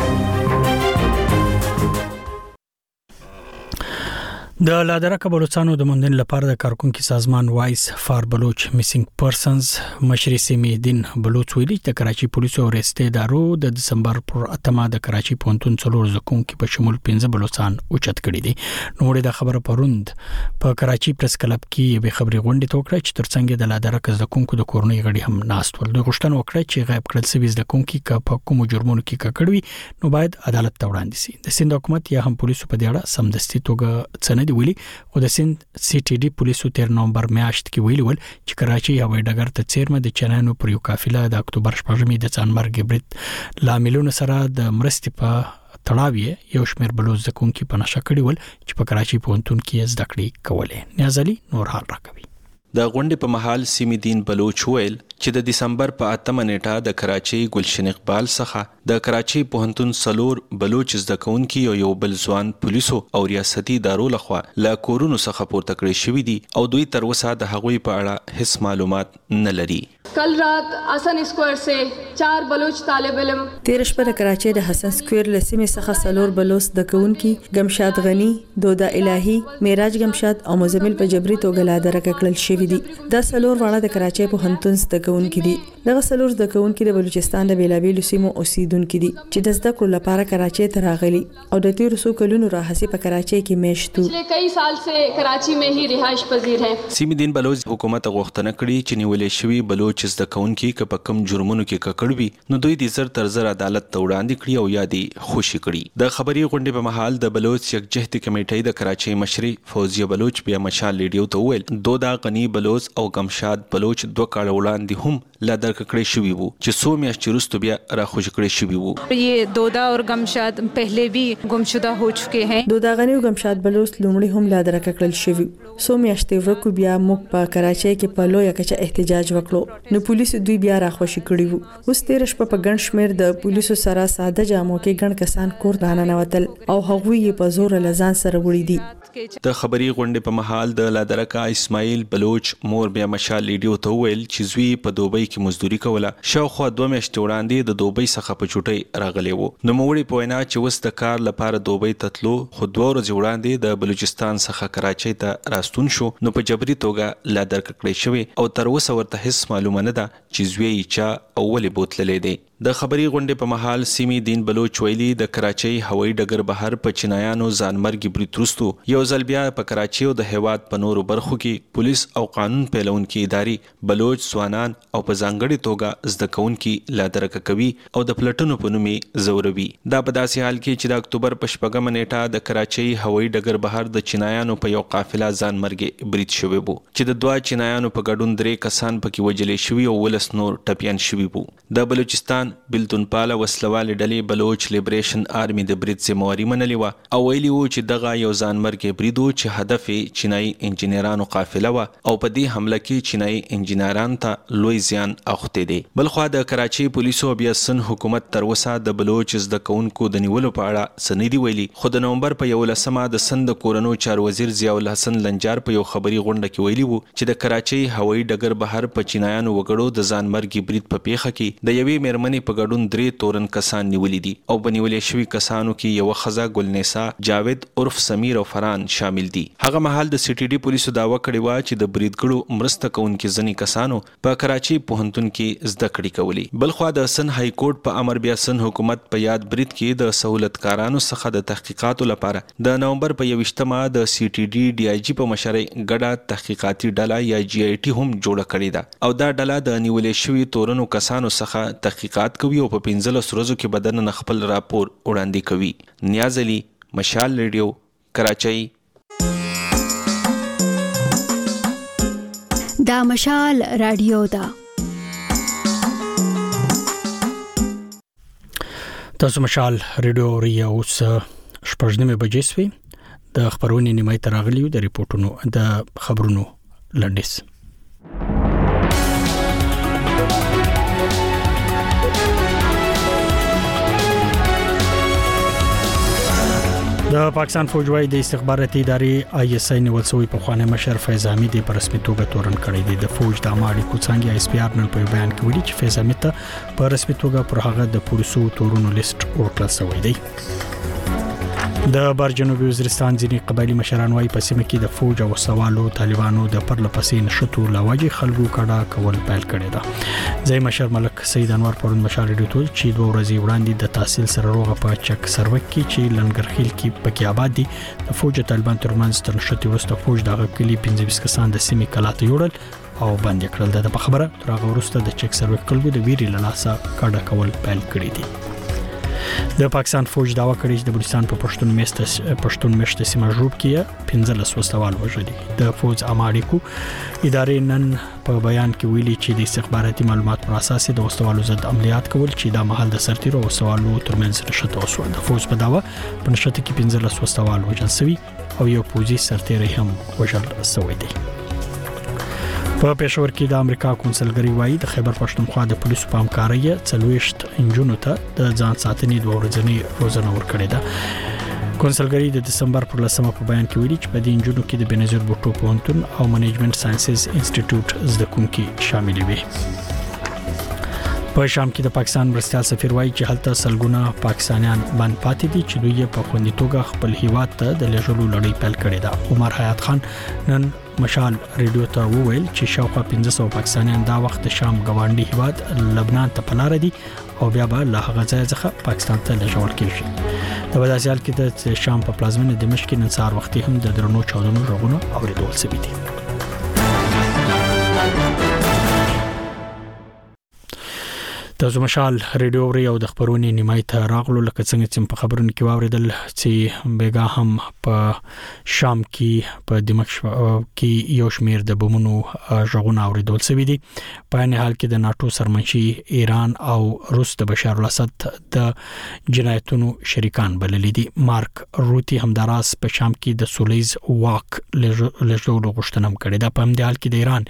د لادرکه بلوچستانو د موندن لپاره د کارکونکو سازمان وایس فار بلوچ میسنګ پرسنز مشري سیمه دین بلوچ ویلي د کراچي پولیسو ورسته ادارو د دسمبر پر اتمه د کراچي پونتون څلور زکونکو په شمول پنځه بلوچستان اوچت کړي دي. نو د خبره پروند په کراچي پریس کلب کې به خبري غونډه توکړه چې ترڅنګ د لادرکه زکونکو د کورنۍ غړي هم ناستول. د غشتنو وکړه چې غیب کړل سوي زکونکو کا په کوم جرمونو کې ککړوي نو باید عدالت ته وړاندې شي. د سند حکومت یا هم پولیسو په دې اړه سمدستي توګه څنګه ویلي خو د سند سی ټي ډي پولیسو تیر نومبر میاشت کې ویلي ول چې کراچي هوایي ډګر ته چیرمه د چنانو پر یو قافله د اکتوبر شپږمې د ځانمرګ برید لاملونو سره د مرستې په تړاو یو شمېر بلوچ زکونکو په نشه کړي ول چې په کراچي پونتون کې زده کړې کولې. نیازلي نور حال راکوي. د غونډې په محل سیمه دین بلوچ ویل چې د دسمبر په اتمه نیټه د کراچي ګلشن اقبال څخه د کراچي پوهنتون سلور بلوچ زده کوونکي یو یو بل ځوان پولیسو او ریاستي ادارو لخوا له کورونو څخه پورته کړی شوی دي او دوی تر اوسه د هغوی په اړه هیڅ معلومات نه لري. کل رات حسن اسکوائر سے چار بلوچ طالب علم تیر شپه د کراچي د حسن سکوير لسیمه څخه سلور بلوچ د کوونکي گمشاد غنی، دودا الهی، معراج گمشاد او مزمل په جبري توګه لادرکه کړل شوی دي. دا سلور واړه د کراچي پوهنتون زده کوونکي دي. دغه سلور زده کوونکي د بلوچستان د بیلابیلو سیمو اوسیدونکي دي چې د زده کړو لپاره کراچي ته راغلي او د تیر څو کلونو راهسي په کراچي کې میشتو. پچھلے کئی سال سے کراچی میں ہی رہائش پذیر ہیں. سیمه دین بلوچ حکومت غوښتنه کړې چې نیولې شوی بلوچ زده کوونکي که په کم جرمونو کې ککړوي نو دوی د زر تر زر عدالت ته وړاندې کړي او یا دي خوشي کړي. د خبري غونډې په محل د بلوچ یکجهتي کمیټې د کراچي مشري فوزیه بلوچ بیا مشال ریډیو ته ویل دودا غنی بلوچ او گمشاد بلوچ دوه کال وړاندې هم لا درک کړی شوی وو چې سو میاشتې وروسته بیا را خوشي کړی شوی وو. یہ دودا اور گمشاد پہلے بھی گمشدہ ہو چکے ہیں. دودا غنی او گمشاد بلوچ لومړی هم لا درک کړل شوی سو میاشتې ورکو بیا موږ په کراچي کې په لویه کچه احتجاج وکړو نو پولیس دوی بیا را خوشي کړی وو. اوس تیر شپه په ګڼ شمېر د پولیسو سره ساده جامو کې ګڼ کسان کور ته ننوتل او هغوی په زور له ځان سره وړي دي. د خبري غونډې په محل د لادرکه اسماعیل بلوچ مور بیا مشال ریډیو ته ویل چې زوی په دوبۍ کې مزدوري کوله. شاوخوا دوه میاشتې وړاندې د دوبۍ څخه په چوټۍ راغلی وو. نو موړي په وینا چې وس د کار لپاره دوبۍ تتلو خو دوه ورځې وړاندې د بلوچستان څخه کراچۍ ته راستون شو نو په جبري توګه لا درک کړی شوی او تر اوسه ورته هیڅ معلومه نه ده چې زوی یې چا او ولې بوتللی دی. د خبري غونډې په محل سیمه دین بلوچ ویلي د کراچۍ هوایي ډګر بهر په چینایانو ځانمرګي برید وروسته یو ځل بیا په کراچۍ او د هیواد په نورو برخو کې پولیس او قانون پیلونکي ادارې بلوچ ځوانان او په ځانګړي توګه زده کوونکي لادرکه کوي او د پلټنو په نوم یې زوروي. دا په داسې حال کې چې د اکتوبر په شپږمه نیټه د کراچۍ هوایي ډګر بهر د چینایانو په یو قافله ځانمرګي برید شوی وو چې د دوه چینایانو په ګډون درې کسان پکې وجلې شوي او ولس نور ټپیان شوي وو. د بلوچستان بلتون پاله وسلوالې ډلې بلوچ لیبریشن آرمي د برید ذمہواري منلې وه او ویلي وو چې دغه یو ځانمرګي برید وو چې هدف یې چینایي انجینرانو قافله وه او په دې حمله کې چینایي انجینران ته لوی زیان اوښتی دی. بلخوا د کراچۍ پولیسو بیا سن حکومت تر اوسه د بلوچ زده کوونکو د نیولو په اړه څه نه دي ویلي خو د نومبر په یولسمه د سند کورنو چارو وزیر ضیاء الحسن لنجار په یو خبري غونډه کې ویلي وو چې د کراچۍ هوایي ډګر بهر په چینایانو وګړو د ځانمرګي برید په پیښه کې د یوې میرمنې په ګډون درې تورن کسان نیولي دي او بنیولې شوي کسانو کې یو ښځه ګلنیسا جاوید عرف سمیر او فران شامل دي. هغه مهال د سی ټي ډي پولیسو دعوه کړې وه چې د بریدګړو مرسته کوونکي ځینې کسانو په کراچي پوهنتون کې زده کړې کولې. بلخوا د سن های کورټ په امر بیا سن حکومت په یاد برید کې د سہولتکارانو څخه د تحقیقاتو لپاره د نومبر په یویشتمه د سی ټي ډي ډي آی جي په مشرۍ ګډه تحقیقاتي ډله یا جی آی ټي هم جوړه کړې ده او دا ډله د نیولې شوي تورنو کسانو څخه تحقیقات کوي او په پنځلس ورځو کې بدن خپل راپور وړاندې کوي. نیاز علي مشال ریډیو کراچۍ. دا مشال رادیو دا تاسو مشال رادیو ریو اوس شپږ بجې سوي د خبرونې نیمه تر راغلیو د ریپورتونو د خبرونو لنډیس. د پاکستان فوج وايي د استخباراتي ادارې آی اس آی نیول شوی په خوانه مشر فیض حمید په رسمي توګه تورن کړی دی. د فوج د اماړي کوڅنګ ایس پی آر نن په بیان کې ویلي چې فیض حمید ته په رسمي توګه پر هغه د پولیسو تورونو لیست ورکړل شوی دی. د بر جنوبي وزیرستان ځینې قبایلی مشران وايي په سیمه کې د فوج او سوالو طالبانو د پرلپسې نشټو لواجی خلکو کډه کول پیل کړی دا. ځای مشر ملک سید انور پرون مشال ډیټول چې دوه ورځې وړاندې د تحصیل سره روغه په چک سروک کې چې لنګرخیل کې پکې آباد دي د فوج طالبان ترمنځ تر نشټي وروسته فوج دغه کلی پنځه ویشت کسان د سیمې کلاته یوړل او باندې کړل. د خبره تر هغه وروسته د چک سروک کلګو د ویری لاسه کډه کول پیل کړی دي. د پاکستان فوج داوا کړی چې د بلوچستان په پښتون میشت پښتون میشت سیمه جوړ کې پنځلس وسوال وژلي. د فوج اماړي کو ادارې نن په بیان کې ویلي چې د استخباراتي معلومات پر اساس د وسوالو ضد عملیات کول چې د محل د سرتیرو وسوالو ترمنځ نشته وسو. د فوج په داوا په نشته کې پنځلس وسوال وژل شوی او یو پوځي سرتیری هم وژل شوی دی. په پېښور کې د امریکا کونسلګری وايي د خیبر پښتونخوا د پولیسو په همکارۍ څلويشت انجونو ته د ځان ساتنې دوه ورځې روزنه ورکړې ده. کونسلګری د دسمبر پر لسمه په بیان کې ویلي چې په دې انجونو کې د بنظیر بوټو پوهنتون او منیجمنت ساينسز انسټیټیوټ زده کوونکي شامل وي. په شام کې د پاکستان مرستیال سفیر وايي چې هلته سلګونه پاکستانیان باندې پاتې دي چې دوی په خوندي توګه خپل هیواد ته د لېږلو لړۍ پیل کړې ده. عمر حیات خان نن مشال ریډیو ته وویل چې شاوخوا پنځه سوه پاکستانیان دا وخت د شام غونډي هیواد لبنان ته پلار دي او بیا به له هغه ځای څخه پاکستان ته لېږل کیږي. د وداسیال کې د شام په پلازمینه دمشق کې نن سهار وختي هم د درنو چاودنو غږونه اوریدل شوي دي. تاسو مشال ریډیو ری او د خبرونې نیمای ته راغلو لکه څنګه چې په خبرونو کې واوریدل چې بیګا هم په شام کې په دمشق کې یو شمیر د بمونو غږونه اوریدل شوي دي. په ان حال کې د ناتو سرمنشي ایران او روس د بشار الاسد د جنایتونو شریکان بللي دي. مارک روتی همداراز په شام کې د سولیز واک لږو غوښتنه کړې ده. په همدې حال کې د ایران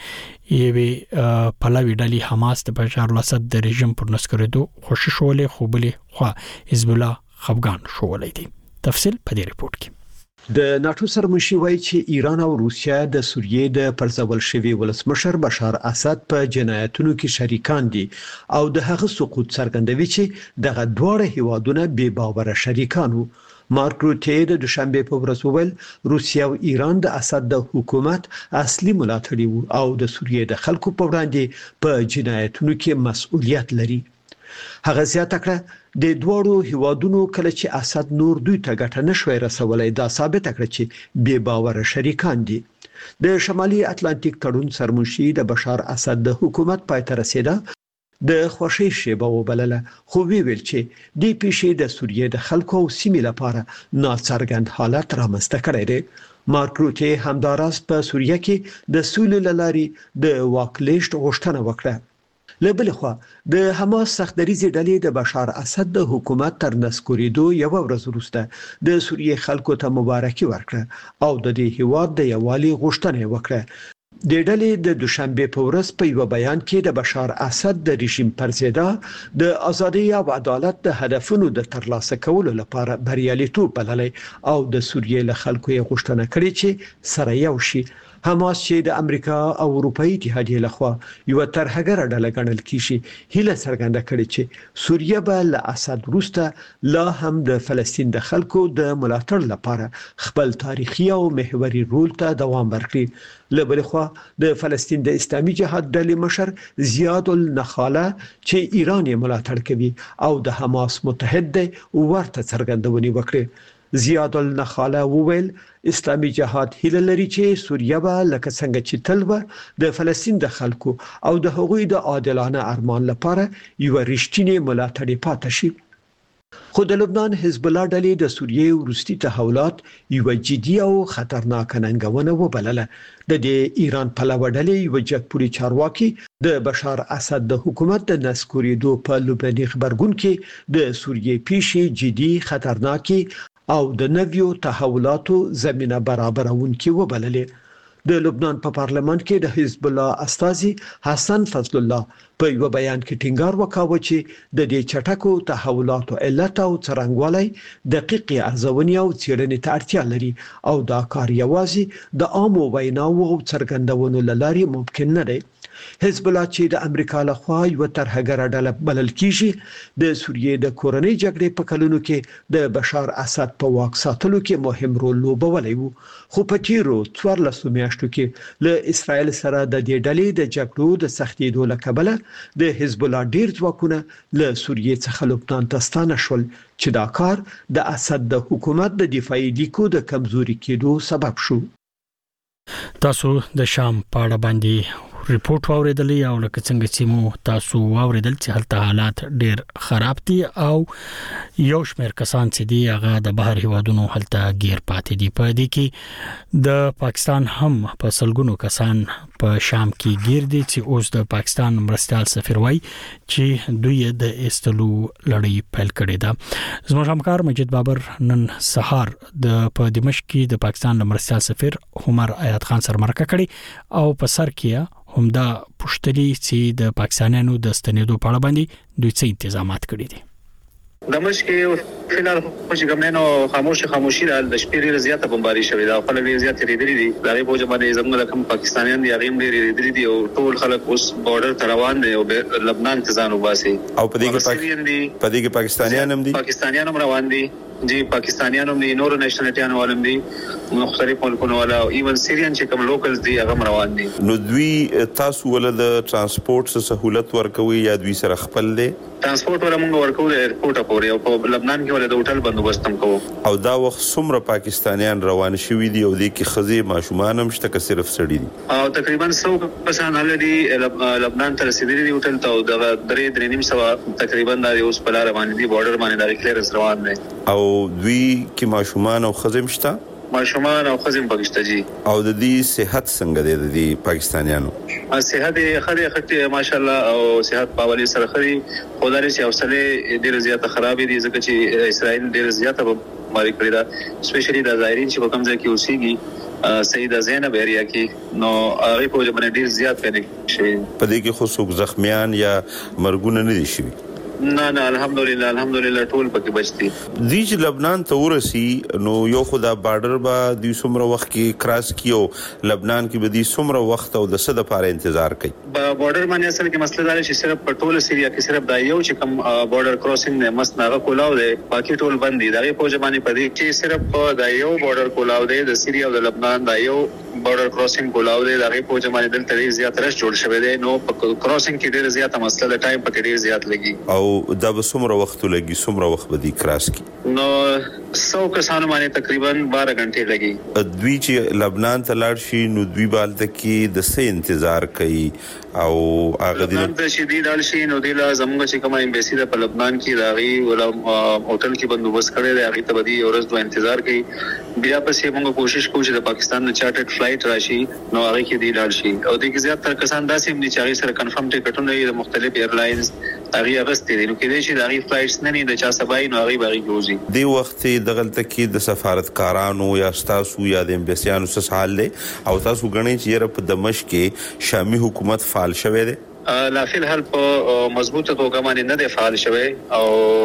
یوه پلاوی ډلې حماس د بشار الاسد د رژیم پر نسکریدو خوشی شولې خو بلې خو حزب الله خفغان شولې دي. تفصیل په دې ریپورت کې. د ناتو سرمنشي وایي چې ایران او روسیا د سوریې د پرځول شوی ولسمشر بشار اسد په جنایتونو کې شریکان دي او د هغه سقوط څرګندوي چې دغه دواړه هیوادونه بې باوره شریکان وو. مارک روتی د دوشنبه په ورځ وویل روسیا او ایران د اسد د حکومت اصلي ملاتړي وو او د سوریې د خلکو په وړاندې په جنایتونو کې مسؤلیت لري. هغه زیاته کړه د دوړو هیوادونو کله چې اسد نور دوی ته ګټه نشوي رسولای دا ثابت کړ چې بې باور شریکان دي. د شمالي اتلانتیک تړون سرمنشي د بشار اسد د حکومت پای ته رسیده د خوشي شیبه وبلله خو ویل چې د پیښې د سوریې د خلکو او سیمې لپاره ناڅرګند حالت رامنځته کړی دی. مارک روتی همداراز په سوریه کې د سولې لارې د واکلیشت غوښتنه وکړه. لبل خو د حماس سختدریزي ډلې د بشار اسد د حکومت تر نسکوریدو یو ورځ وروسته د سوریې خلکو ته مبارکي ورکړه او د دې هیواد د یووالي غوښتنه وکړه. د ډلې د دوشنبه په ورځ په یو بیان کې د بشار اسد د رژیم پر ضد د ازادي او عدالت د هدفونو د ترلاسه کولو لپاره بریالیتوب بللی او د سوریې له خلکو یې غوښتنه کړې چې سره یو شي. حماس چې د امریکا او اروپאי اتحادیې لخوا یو ترهګر ډله ګڼل کیږي هیله څرګنده کړې چې سوریه به له اسد وروسته لا هم د فلسطین د خلکو د ملاتړ لپاره خپل تاریخي او محوري رول ته دوام ورکړي. لبل خو د فلسطین د اسلامي جهاد ډلې مشر زیاد النخاله چې ایران یې ملاتړ کوي او د حماس متحد دی ورته څرګندونې وکړي. زیاد النخاله وویل اسلامي جهاد هیله لري چې سوریه به لکه څنګه چې تل و د فلسطین د خلکو او د هغوی د عادلانه ارمان لپاره یو رښتینی ملاتړی پاتې شي. خو د لبنان حزب الله ډلې د سوریې وروستي تحولات یو جدي او خطرناک ننګونه وبلله. د دې ایران پلوه ډلې یو جګپوري چارواکي د بشار اسد د حکومت د نسکوریدو په لومړني خبرګون کې د سوریې پیښې جدي خطرناکي او د نویو تحولاتو زمينه برابرونکي وبللې. د لبنان په پارلمان کې د حزب الله استازي حسن فضل الله په یو بیان کې ټینګار وکاوه چې د دې چټکو تحولاتو علت او څرنګوالی دقیق ارزونې او څېړنې ته اړتیا لري او دا کار یوازې د عامو ویناوو او څرګندونو لارې ممکن نه دی. حزب الله چې د امریکا لخوا یو ترهګره ډله بلل کیږي د سوریې د کورنۍ جګړې په کلونو کې د بشار اسد په واک ساتلو کې مهم رول لوبولی وو. خو په تیرو څوارلسو میاشتو کې له اسرائیل سره د دې ډلې د جګړو د سختېدو له کبله د حزب الله ډیر ځواکونه له سوریې څخه لبنان ته ستانه شول چې دا کار د اسد د حکومت د دفاعي لیکو د کمزوري کېدو سبب شو. تاسو د شام په اړه باندې ریپورت واوریدلې او لکه څنګه چې مو تاسو واوریدل چې هلته حالات ډېر خراب دي او یو شمېر کسان چې دي هغه د بهر هیوادونو هلته غیر پاتې دي. په دې کې د پاکستان هم په سلګونو کسان په شام کې غیر دي چې اوس د پاکستان مرستيال سفیر وای چې دوی د استلو لړۍ پیل کړې ده. زموږ همکار مجید بابر نن سهار د په دمشق کې د پاکستان مرستيال سفیر عمر آیات خان سره مرکه کړې او په سر کې همدا پښتري چې د پاکستانانو د ستنېدو په اړه باندې دوی څه انتظامات کړي دي. دمشق کې فلال خوشي ګمنو خاموش خاموشي د شپې ډېر زیاته بمباري شوې ده. خپل ډېر زیات لري دي دا په وجه باندې زموږ کوم پاکستانیان دي هغه ډېر لري دي او ټول خلک اوس بارډر ته روان دي او لبنان ته ځان وباسي. او په دې کې په دې کې پاکستانیان هم دي پاکستانیان هم روان دي جی پاکستانیان هم دي نور نېشنلټیان ولهم دي مختلف ملکونو ولا ایون سیریان چې کوم لوکلز دي هغه روان دي. نو دوی تاسو ول د ترانسپورت سہولت ورکوي یا دوی سره خپل دي ترانسپورت ولا موږ ورکو د ایرپورټ پورې او په لبنان کې ول د هوټل بندوبست هم کوو. او دا وخت څومره پاکستانیان روان شوي دي او د کې خزي ماشومان هم شته که صرف سړي دي او تقریبا سو کسان الریډي لبنان ته رسیدلي دي هوټل ته او د درې درې نیم سو تقریبا د اوس په لار باندې دي بارډر باندې د کلیرنس روان دي او دوی کې ماشومان او خزم شته ماشومان او خزم پکشته جی. او د دې صحت څنګه دی د دې پاکستانیانو؟ صحت یې خدای خټه ماشاءالله او صحت په حواله سره خري خدای سي حوصله ډیره زیاته خراب دي ځکه چې اسرائیل ډیره زیاته بمباري کړې ده سپیشلی د ظاهرین چې په کوم ځای کې اوسېږي سیده زینب ایریا کې نو هغه په ځمنه ډیر زیات پنځه شي. په دې کې خو څوک زخمیان یا مرګونه نه دي شوي؟ نه نه الحمدلله الحمدلله ټول پکې بچتي دي. چې لبنان ته ورسي نو یو خدا بارډر با د څومره وخت کې کراس کیو لبنان کې به د څومره وخت او د څه د لپاره انتظار کوي؟ بارډر باندې اصل کې مسله دا چې صرف په ټول سیریا کې صرف دا یو چې کوم بارډر کراسینګ نه مسناغه کولاو دی باقي ټول بند دي. دا په ځمانه په دې چې صرف دا یو بارډر کولاو دی د سیریا او د لبنان دا یو بارډر کراسینګ کولاو دی. دا په ځمانه دلته ډیر زیات رش جوړ شوی دی نو په کراسینګ کې ډیر زیات مسله د ټایم په ډیر زیات لګي او دا به څومره وخت لګي څومره وخت به دی کراس کی نو سو کسانو باندې تقریبا بارہ غنټې لګي. دوی چې لبنان ته لاړ شي نو دوی بالته کې د څه انتظار کوي او هغه د لبنان ته شدید ډال شي نو د زموږ چې کومه ایمبیسي د په لبنان کې راغي ولا هوټل کې بندوبست کړی دی هغه ته بدی ورځ دوه انتظار کوي. بیا پسې موږ کوشش کوو چې د پاکستان نه چارټرډ فلایټ راشي نو هغه کې دی ډال شي او د کې زیات تر کسان داسې هم چې هغه سره کنفرم ټیکټونه یې د مختلف ایرلاینز هغه اغستې دي نو کې دې چې هغه فلایټس نه نه د چا سبای نو هغه باغی ګوزي. دی وخت د غلطه کې د سفارتکارانو یا تاسو یا د امبیسیانو څه حال دی او تاسو غنئ چې یره په دمشق کې شامي حکومت فعال شوه دی؟ لا فی الحال په مضبوطه توګه باندې نه دی فعال شوه او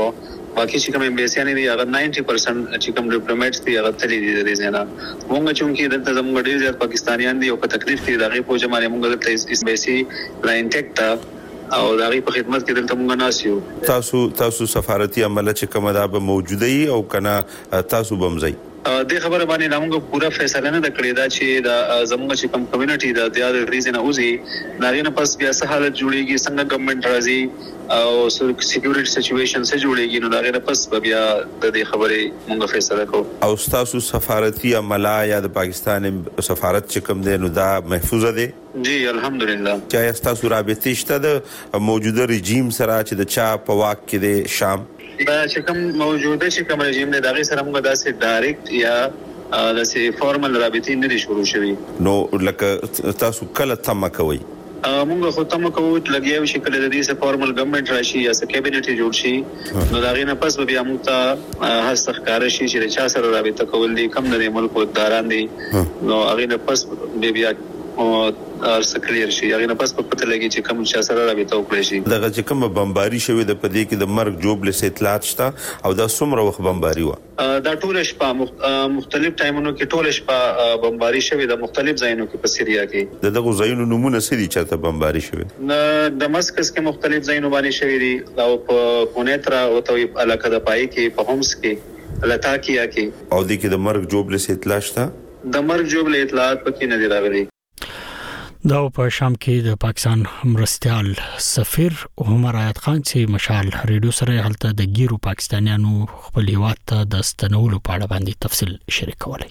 باقي چې کوم امبیسیان دي هغه نود پرسنټ چې کوم ډیپلوماټس دي هغه تللی دي د زینا موږ چې دلته زموږ ډیر زیات پاکستانیان دي او په تکلیف دي دغه په جماعت موږ دلته امبیسي لاین ټیکټا او دغه په خدمت کې دلته موږ ناسیو. تاسو تاسو سفارتي عمله چې کومه دا به موجوده وي او کنه تاسو بمځي د خبره باندې نامو پورا فیصله نه کړی دا چې دا زموږ چې کوم کمیونټي دا د ریزن اوزي ناغینه پس بیا سه حالت جوړیږي څنګه ګورنمنت راځي او سکیورټي سچويشن سره جوړیږي نو ناغینه پس بیا د دې خبرې موږ فیصله کوو. او تاسو سفارتي عمله یا د پاکستان سفارت چې کوم دی نو دا محفوظه دی؟ جی الحمدلله. چا تاسو رابطه شته د موجوده رژیم سره چې د چا په واک کې دی شام؟ دا چې کوم موجوده چې کوم رژیم دی دغه سره موږ داسې ډایرکټ یا داسې فارمل رابطې نه دي شروع شوي. نو لکه تاسو کله تم کوي؟ موږ خو تم کوو لګیاو شي کله د دې سره فارمل ګورنمنت راشي یا سره کابینټ جوړ شي نو دا غي نه پس بیا موږ ته هڅه ښکار شي چې چا سره رابطه کول دي کم د ملک داران دي نو هغه نه پس بیا او ارسکلیر شي هغه نه پس په پته لګي چې کوم چا سره رابطه وکړي شي. دغه چې کوم بمباري شوی د پدې کې د مرګ جوبلس اطلاعات شته او دا څومره وخت بمباري و؟ دا ټول شپه مختلف ټایمونو کې ټول شپه بمباري شوی د مختلف ځایونو کې په سیریا کې. دغه ځایونو نمونه سړي چاته بمباري شوی؟ د دمشق کې مختلف ځایونو باندې شوی دي او په پونیترا او ته علاقه د پای کې په هومس کې لتاکیا کې. او د کې د مرګ جوبلس اطلاع شته؟ د مرګ جوبلس اطلاعات پکې نه دي راغلي. دا په شام کې د پاکستان مرستيال سفیر عمر آیت خان چې مشال ریډیو سره هلته د ګیرو پاکستانیانو خپل هیواد ته د ستنولو په اړه باندې تفصیل شریکولای.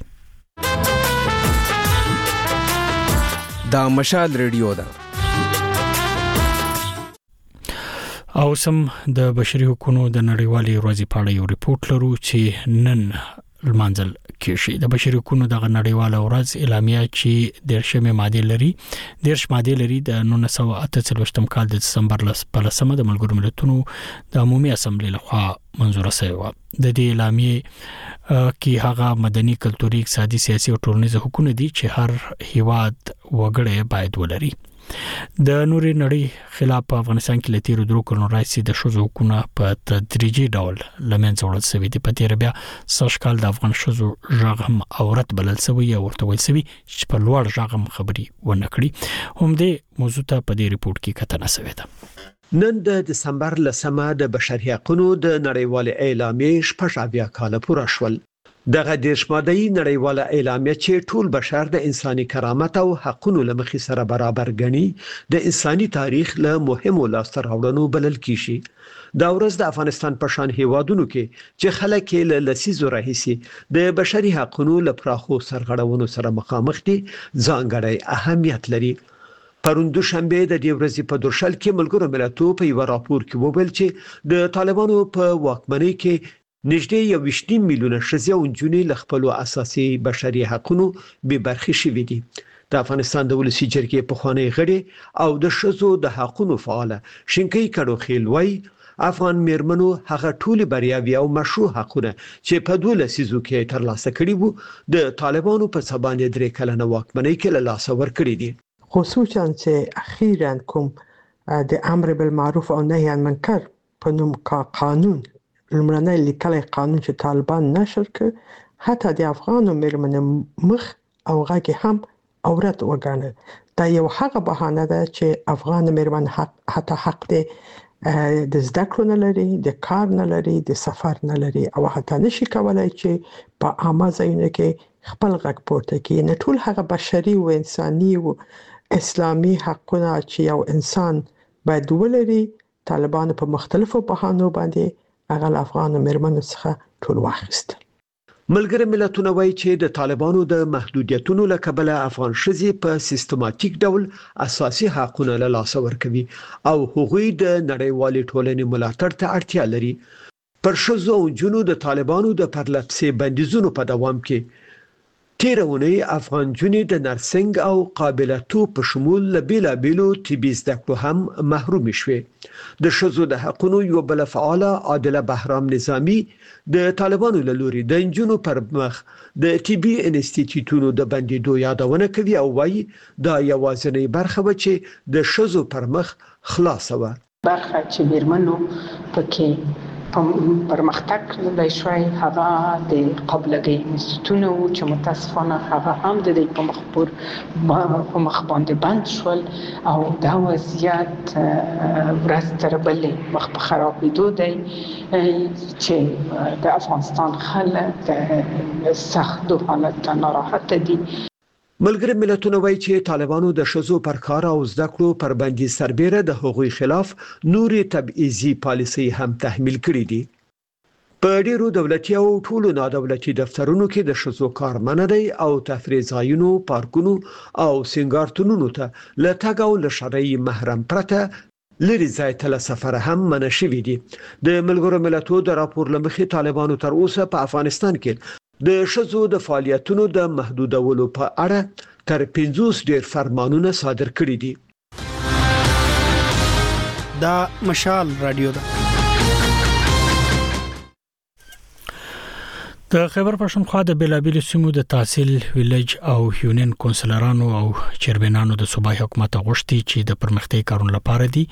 دا مشال ریډیو ده. او سم د بشري حقوقو د نړیوالې ورځې په اړه یو ریپورت لرو چې نن المنزل کې شي. د بشري حقوقو د نړیواله ورځ اعلامیه چې دیرشمه ماده لري دیرش ماده لري د نولس سوه اته څلوېښتم کال د دسمبر لسمه د ملګرو ملتونو د عمومي اسمبلی لخوا منزوره شوی و. د دې اعلامیه کې هغه مدني کلتوري اقتصادي سیاسي او ټولنیز حقوق دي چې هر هیواد وګړي باید ولري. د نوري نړۍ خلاف په افغانستان کې لتیرو درو کلونو راځي د شوزو حقوقونه په تدریجي ډول لمنځه وړل شوی دي. په تیر بیا سږ کال د افغان شوزو ژغم عورت بلل شوی او ورته ویل شوی چې په لوړ ژغم خبري ونه کړي. هم دې موضوع ته په دې ریپورت کې کتنه شوی ده. نن د دسمبر لسمه د بشري حقوقو د نړیوال اعلامیه شپږ اویا کال پوره شول. دغه دیرش ماده‌ای نړیواله اعلامیه چې ټول بشر د انساني کرامت او حقوقو لمخې سره برابر ګڼي د انساني تاریخ له مهمو لاسته راوړنو بلل کیږي. دا ورځ د افغانستان په شان هیوادونو کې چې خلک له لسیزو راهیسي د بشري حقوقو لپاره سرغړونو سره مخامخ دي ځانګړی اهمیت لري. پرون دوشنبه د دې ورځې په درشل کې ملګرو ملتونو په یو راپور کې وویل چې د طالبانو په واکمنۍ کې نږدې یو ویشتیم میلیونه ښځې او نجونې له خپلو اساسي بشري حقوقو بې برخې شوي دي. د افغانستان د ولسي جرګې پخوانی غړي او د ښځو د حقوقو فعال شینکۍ کډوخیل وایي افغان میرمنو هغه ټول بریاوي او مشروع حقوقونه چې په دوه لسیزو کې ترلاسه کړي وو د طالبانو په سبانه درې کلنه واکمنۍ کې له لاسه ورکړي دي. خصوصا چې اخیرا کوم د امر بالمعروف او نهي عن المنکر په نوم قانون لمړنۍ لیکلي قانون چې طالبان نشر کړ حتی د افغانو میرمنو مخ او غږی هم عورت وګڼل. دا یو هغه بهانه ده چې افغان میرمن حق حتی حق دی د زده کړو نه لري د کار نه لري د سفر نه لري او حتی نشي کولای چې په عامه ځایونو کې خپل غږ پورته کړي. نه ټول هغه بشري او انساني او اسلامي حقونه چې یو انسان باید ولري طالبان په مختلفو بهانو باندې هغه افغان میرمنو څخه ټول واخیست. ملګری ملتونه وایي چې د طالبانو د محدودیتونو له کبله افغان ښځې په سیستماتیک ډول اساسي حقوقونه له لاسه ورکوي او هغوی د نړیوالې ټولنې ملاتړ ته اړتیا لري. پر ښځو او نجونو د طالبانو د پرلپسې بندیزونو په دوام کې تیرونی افغان جونې د نرسنګ او قابلیتو په شمول له بیلابیلو طبي زده کړو هم محروم شوي. د ښځو د حقوقو یو بل فعال عادله بهرام نظامی د طالبانو له لوري د انجونو پر مخ د طبي انسټیټیوټونو د بندیدو یادونه کوي او وایي دا یوازینی برخه و چې د ښځو پر مخ خلاصه و. برخه چې میرمنو پکې پرمختګ نه شوی هغه د قابلګۍ انستیتوونه چې متاسفانه هغه هم د دې په مخبر په مخ باندې بند شول او دا وضعیت ورځ تر بلې مخ په خرابېدو دی چې د افغانستان خلک سخت حالت ناراحت دي. ملګری ملتونه وایي چې طالبانو د ښځو پر کار او زده کړو پر بندیز سربېره د هغوی خلاف نورې تبعیضي پالیسۍ هم تحمیل کړي دي. په ډیرو دولتي او ټولو نادولتي دفترونو کې د ښځو کار منع دی او تفریح ځایونو، پارکونو او سینګارتونونو ته له تګ او له شرعي محرم پرته لری ځای ته له سفر هم منع شوی دي. د ملګرو ملتونو د راپور لمخې طالبانو تر اوسه په افغانستان کې د شذو د فعالیتونو د محدودولو په اړه تر پنځوس ډیر فرمانونه صادر کړي دي. دا مشال رادیو ده. د خیبر پښتونخوا د بیلابیل سیمو د تحصیل ویلج او یونین کونسلرانو او چیرمنانو د صوبایي حکومت غوښتي چې د پرمختګ کارونو لپاره دي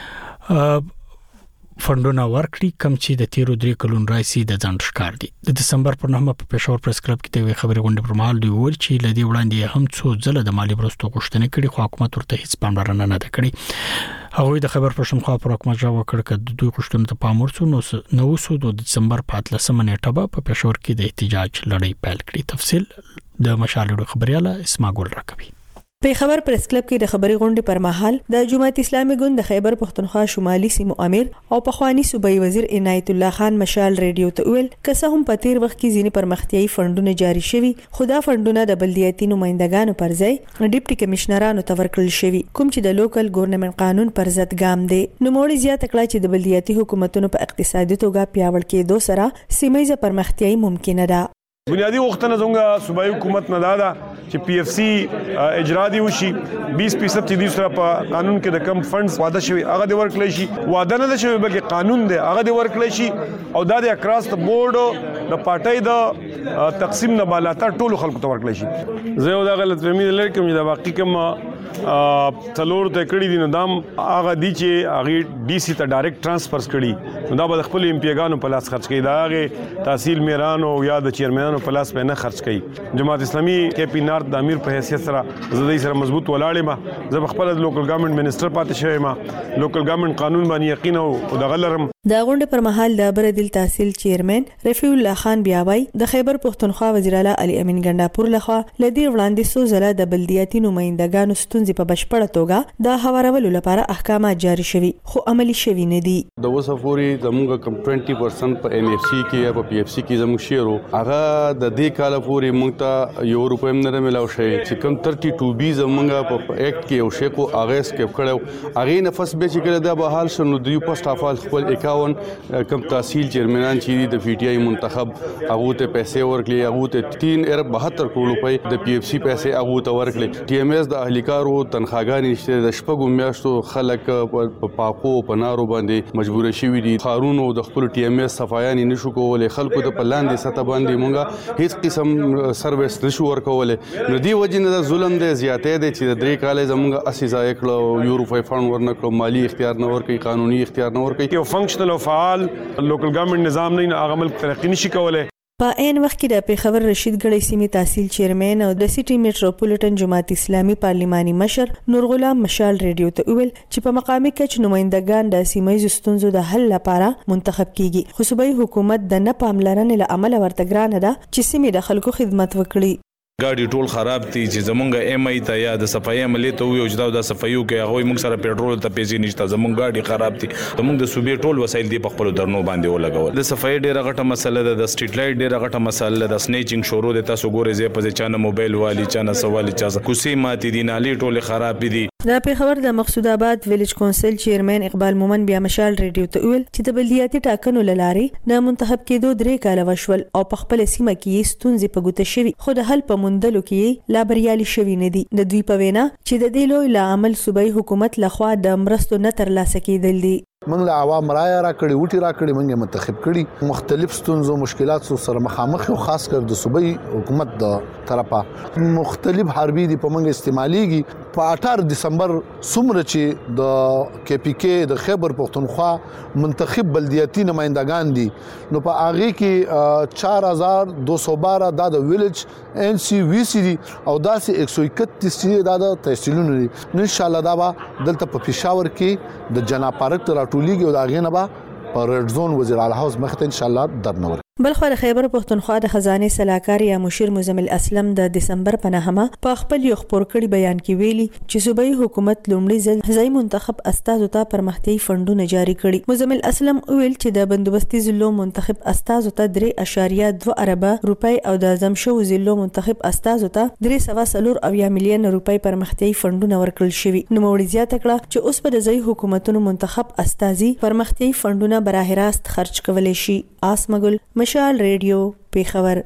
فندونه ورکړي کم چې د تیرو درې کلونو راځي د ځان ښکار دي. د دسمبر پر نهمه په پېښور پریس کلب کې د خبري غونډې پر مهال دوی ویل چې لدی وړاندې هم څو ځله د مالی مرستو غوښتنه کړې خو حکومت ورته هیڅ پاملرنه نه کړې. هغوی د خبر پښتونخوا پر حکومت جواب ورکړ چې دوی غوښتنه ته پام ورسو نو نو سو د دسمبر په اتلسمه نیټه په پېښور کې د احتجاج لړۍ پیل کړې. تفصیل د مشال خبرياله اسما ګل راکوي. په خبر پریس کلب کې د خبري غونډې پر مهال د جماعت اسلامي ګوند د خیبر پښتونخوا شمالي سیمو امیر او پخوانی صوبایي وزیر عنایت الله خان مشال ریډیو ته ویل که هم په تیر وخت کې ځینې پرمختیايي فندونه جاری شوي خو دا فندونه د بلدیاتي نمائندګانو پر ځای ډیپټي کمشنرانو ته ورکړل شوي کوم چې د لوکل ګورنمنت قانون پر ضد ګام دی. نو موږ زیات کړه چې د بلدیاتي حکومتونو په اقتصادي توګه پیاوړ کېدو سره سیمایي پرمختیايي ممکن ده. بنیادی وختونه څنګه صوبایي حکومت نه دادا چې پی اف سی اجرا دی وشي بیس فیصد چې د سره په قانون کې د کم فندز واده شوی هغه د ورکړل شي واده نه شوی بلکې قانون دی هغه د ورکړل شي او د اکراس د بورډ د پارټای د تقسیم نه بالا تر ټولو خلکو ته ورکړل شي. زه یو د غلط فهمي لرم چې د باقي کوم تلور ته کړی دي نو دام هغه دي چې هغه ډي سي ته ډایرکټ ترانسفر کړي نو دا به خپل امپیګانو په لاس خرج کړي دا هغه تحصیل میرانو یا د چیرمنانو په لاس په نه خرج کړي. جماعت اسلامي کې پی نارت د امیر په حیثیت سره زدي سره مضبوط ولاړې ما زه خپل د لوکل ګورنمنت منسٹر پاتې شوی ما لوکل ګورنمنت قانون باندې یقین او د غلرم. د غونډې پر مهال د بردل تحصیل چیرمن رفیع الله خان بیاوي د خیبر پښتونخوا وزیر اعلی علي امین ګنڈاپور لخوا لدی وړاندې سو زله د بلدیاتي نمائندګانو ستونزې په بشپړه توګه د هوارولو لپاره احکامات جاری شوي خو عملی شوي نه دي. د وسفوري زموږ کم بیس پرسنټ په ان اف سی کې یا په پی اف سی کې زموږ شیرو هغه د دې کال پورې موږ ته یو روپیم نه ملاو شي چې کم بي ثلاثة بي زموږ په اکټ کې یو شی کو هغه سکیپ کړو هغه نفس به چې کړه د بحال شنو دوی پوسټ افال خپل اکاون کم تحصیل چیرمنان چې د پی ټی آی منتخب هغه ته پیسې ورکړي هغه ته تین ارب بهتر کروڑ روپۍ د پی اف سی پیسې هغه ته ورکړي. ټي ام ایس د اهلیکارو تنخواګانې نشته د شپږو میاشتو خلک په پاکو پنارو باندې مجبور شوي دي خارونو د خپل ټي ام ایس صفایان نشو کولای خلکو د پلاندې سطح باندې مونږه هیڅ قسم سرویس نشو ورکولای. نو دی وجنه د ظلم د زیاتې د چې د درې کال زمونږ اسی ځای کړو یورو فند ورنکړو مالی اختیار نه ورکړي قانوني اختیار نه ورکړي. یو فنکشنل او فعال لوکل ګورنمنت نظام نه هغه ملک ترقی نشي کولای. په عین وخت کې د پیښور رشید ګړی سیمې تحصیل چیرمن او د سټي میټروپولیټن جماعت اسلامي پارلیماني مشر نور غلام مشال ریډیو ته ویل چې په مقامي کچ نمائندګان د سیمې ستونزو د حل لپاره منتخب کیږي خو صوبایي حکومت د نه پاملرنې له امله ورته ګرانه ده چې سیمې د خلکو خدمت وکړي. ګاډي ټول خراب دي چې زمونږ ایم ای ته یا د صفایي عملیات ته وي او چې دا د صفایو کې هغه موږ سره پېټرول ته پیسې نشته زمونږ ګاډي خراب دي زمونږ د صوبې ټول وسایل دي په خپل درنو باندې ولګول. د صفایي ډیره غټه مسله ده د سټریټ لایټ ډیره غټه مسله ده د سنیچینګ شروع د تاسو ګوري زی په چانه موبایل والی چانه سوالي چا کوسي ماتې دي نالي ټول خراب دي. د پیښور د مقصود آباد ویلج کونسل چیرمن اقبال مومن بیا مشال ریډیو ته ویل چې د بلدیاتي ټاکنو لارې د منتخب کېدو درې کاله وشول او په خپل سیمه کې ستونزې په ګوته شوي خو د حل په موندلو کې لا بریالي شوي نه دي. د دوی په وینا چې د دې لوی لامل صوبایي حکومت لخوا د مرستو نه ترلاسه کېدل دي. موږ له عوام رای را کړی وټي را کړی موږ منتخب کړي مختلف ستونزو مشکلات سره مخامخ او خاص کر د صوبایي حکومت د طرفه مختلف حربي دي په موږ استعماليږي. په اټھارہ دسمبر سمره چې د کې پی کې د خیبر پښتونخوا منتخب بلدیاتي نمائندگان دي نو په هغه کې چار هزار دو سو بارہ د ویلج ان سی وی سی دي او داسې ایک سو اکتیس چې د تحصیلونه دي. ان شاء الله دا به دلته په پېښور کې د جناب پارک ټولیږي او دا غینه به په ریډ زون وزیر اعلی هاوس مخته ان شاء الله درنور. بلخو د خیبر پښتونخوا د خزانه سلاکار یا مشیر مزمل اسلم د دسمبر په نهمه په خپل یو خبر کړي بیان کې ویلي چې صوبایي حکومت لومړي ځل ځای منتخب استازو ته پرمختیايي فندونه جاری کړي. مزمل اسلم ویل چې د بندوبستي ضلعو منتخب استازو ته درې اشاریه دوه اربه روپۍ او د زمشو ضلعو منتخب استازو ته درې سوه څلور اویا میلیون روپۍ پرمختیايي فندونه ورکړل شوي. نوموړي زیاته کړه چې اوس په د ځای حکومتونو منتخب استازي پرمختیايي فندونه براه راست خرج کولی شي. آسمګل مشال ریډیو پیښور.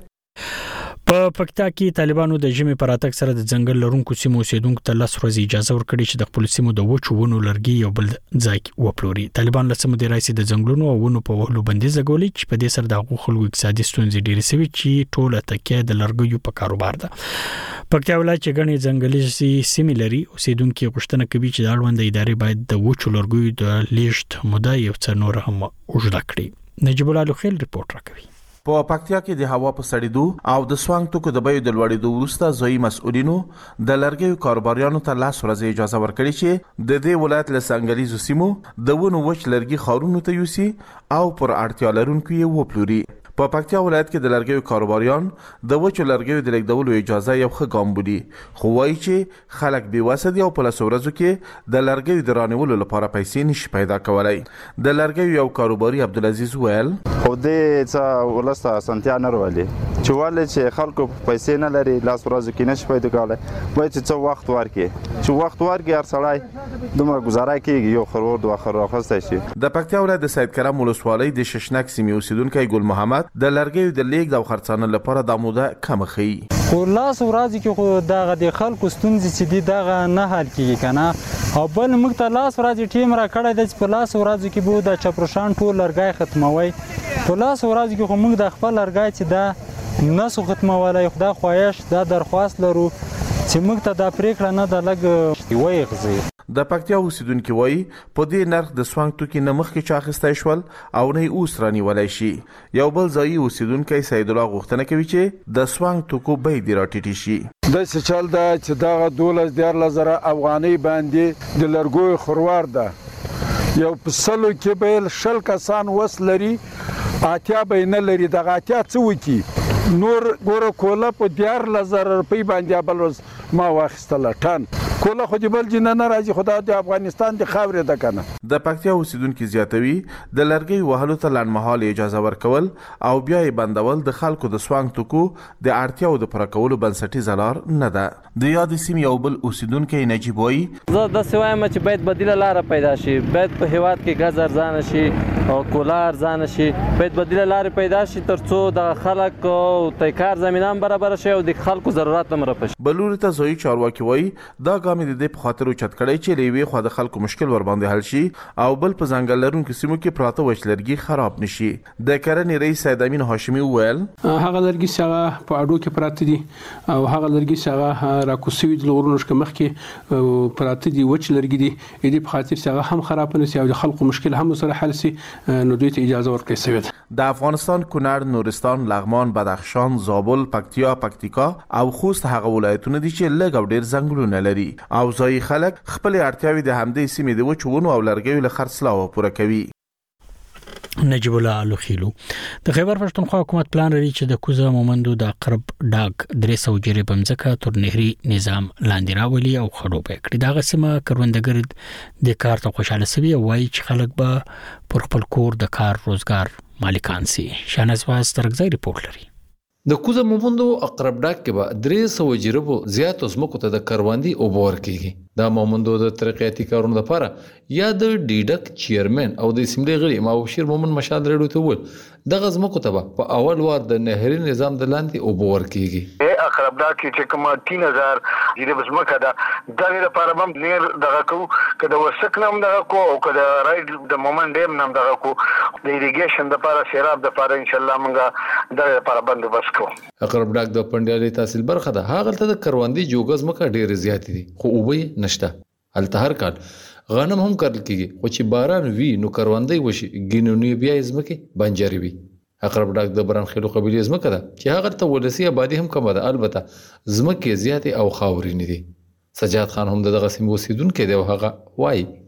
په پکتیا کې طالبانو د جمی پر اتک سره د ځنګل لرونکو سیمو اوسیدونکو ته لاس ورځي اجازه ورکړي چې د خپل سیمو د وچو ونو لرګي یو بل ځای کې وپلوري. طالبان له سیمو د رئیس د ځنګلونو او ونو په وهلو بندیز لګولي چې په دې سره د حقوق خلکو اقتصادي ستونزې ډېرې سوي چې ټوله تکیه د لرګیو په کاروبار ده. پکتیا ولایت چې غني ځنګلي سیمې لري اوسیدونکو غوښتنه کوي چې د اړوند ادارې باید د وچو لرګیو د لیږد موده یو څه نور هم اوږده کړي. نجیب الله لوخیل رپورټ راکوي. په پکتیا کې د هوا په سړېدو او د سوانګ توکو د بیو د لوړېدو وروسته ځایي مسؤلینو د لرګیو کاروباریانو ته لاس ورځي اجازه ورکړي چې د دې ولایت له څنګلیزو سیمو د ونو وچ لرګي خاورونو ته یوسي او پر اړتیا لرونکو یې وپلوري. په پکتیا ولایت کې د لرګیو کاروباریان د وچو لرګیو د لیږدولو اجازه یو ښه ګام بولي، خو وایي چې خلک بې وسه دي او په لسو ورځو کې د لرګیو د رانیولو لپاره پیسې نشي پیدا کولی. د لرګیو یو کاروباري عبدالعزیز ویل خو دې څه ولس ته اسانتیا نه راولي چې ولې چې خلکو پیسې نه لري لاس ورځو کې نشي پیدا کولی، باید چې څه وخت ورکړي چې وخت ورکړي هر سړی دومره ګزاره کېږي یو خروار دوه خروار اخیستی شي. د پکتیا ولایت د سید کرم ولسوالۍ د ششنک سیمې اوسیدونکی ګل محمد د لرګیو د لیږد او خرڅانه لپاره د موده کمه ښیي. خو لاس ورځو کې خو دغه د خلکو ستونزې چې دي دغه نه حل کېږي که نه، او بل موږ ته لاس ورځې ټیم را کړی دی چې په لاس ورځو کې به د چپرشان ټول لرګی ختموی. په لاس ورځو کې خو موږ د خپل لرګی چې دا نسو ختمولی، خو دا خواهش دا درخواست لرو چې موږ ته دا پرېکړه نه ده لږ ویغځي. د پکتیا اوسیدونکي وایي په دې نرخ د سوانګ توکي نه مخکې چې اخیستی شول او نه یې اوس رانیولی شي. یو بل ځایي اوسیدونکی سید الله غوښتنه کوي چې د سوانګ توکو بیې دې راټیټې شي. داسې چل ده چې دغه دولس دیارلس زره افغانۍ باندې د لرګیو خروار ده، یو په سلو کې به شل کسان وس لري، اتیا به یې نه لري. دغه اتیا څه وکړي؟ نور ګوره کوله په دیارلس زره روپۍ باندې بل ورځ ما واخیستله ټن کوله، خو د بل جنه نه راځي، خو دا د افغانستان د خاورې ده که نه. د پکتیا اوسیدونکي زیاتوي د لرګیو وهلو ته لنډمهاله اجازه ورکول او بیا یې بندول د خلکو د سوانګ توکو د اړتیاو د پوره کولو بنسټیزه لار نه ده. د یادې سیمې یو بل اوسیدونکی نجیب وایي زه داسې وایم چې باید بدیله لاره پیدا شي، باید په هیواد کې ګاز ارزانه شي او کولا ارزانه شي، باید بدیله لارې پیدا شي تر څو د خلک او د کار زمینه هم برابره شي او د خلکو ضرورت هم رفع شي. بل لوري ته ځایي چارواکي وایي دا ګام یې د دې په خاطر اوچت کړی چې له یوې خوا د خلکو مشکل ورباندې حل شي او بل په ځنګل لرونکو سیمو کې پراته وچ لرګي خراب نشي. د کرنې رئیس سید امین هاشمي وویل هغه لرګي چې هغه په اډو کې پراته دي او هغه لرګي چې هغه راکوسوي د غرونو څخه مخکې پراته دي وچ لرګي دي، دې په خاطر چې هغه هم خراب نه شي او د خلکو مشکل هم سره حل شي، نو دوی ته اجازه ورکړل شوې ده. د افغانستان کونړ، نورستان، لغمان، بدخشان، زابل، پکتیا، پکتیکا او خوست هغه ولایتونه دي چې لږ او ډېر ځنګلونه لري او ځایي خلک خپل اړتیاوې د همدې سیمې د وچو ونو او لرګیو له خرڅلاو پوره کوي. نجیب الله لوخیلو. د خیبر پښتونخوا حکومت پلان لري چې د کوزه مومندو د قرب ډاګ درې سوه جریب ځمکه تر نهري نظام لاندې راولي او خړوبه کړي. دغه سیمه کروندګر د کار ته خوشاله سوي او وایي چې خلک به پر خپل کور د کار روزګار مالکان سي. شاناز واز ترګزای رپورټ لري. د کوزه مومندو اقرب ډاګ کې به درې سوه جریبو زیاتو ځمکو ته د کروندې اوبه ورکېږي. دا مومندو د ترقیاتي کارونو لپاره یا د ډیډک چیرمن او د اسمبلی غړي ماوشیر مومن مشال ریډیو ته وویل دغه ځمکو ته به په اول وار د نهري نظام د لاندې اوبه ورکېږي. اقرب ډاګ کې چې کومه تین هزار جریب ځمکه ده د دې لپاره هم نیر دغه کوو که د ورسک نام دغه کو او که د رایډ د مومن ډیم نام دغه کو د ایریګیشن دپاره سیراب دپاره انشاءالله موږ د لپاره بندوبست کوو. اقرب ډاګ د پنډیالۍ تحصیل برخه ده. هغلته د کروندې جوګه ځمکه ډېرې زیاتې دي خو اوبه یې نشته. هلته هر کال غنم هم کرل کېږي خو چې باران وي نو کروندې وشي ګینونې بیا یې ځمکې بنجرې وي. اقرب ډاګ د برانخیلو قبیلې ځمکه ده چې هغلته ولسي آبادي هم کمه ده، البته ځمکې زیاتې او خاورینې دي. سجاد خان هم دغه سیمې اوسیدونکی دی او هغه وایي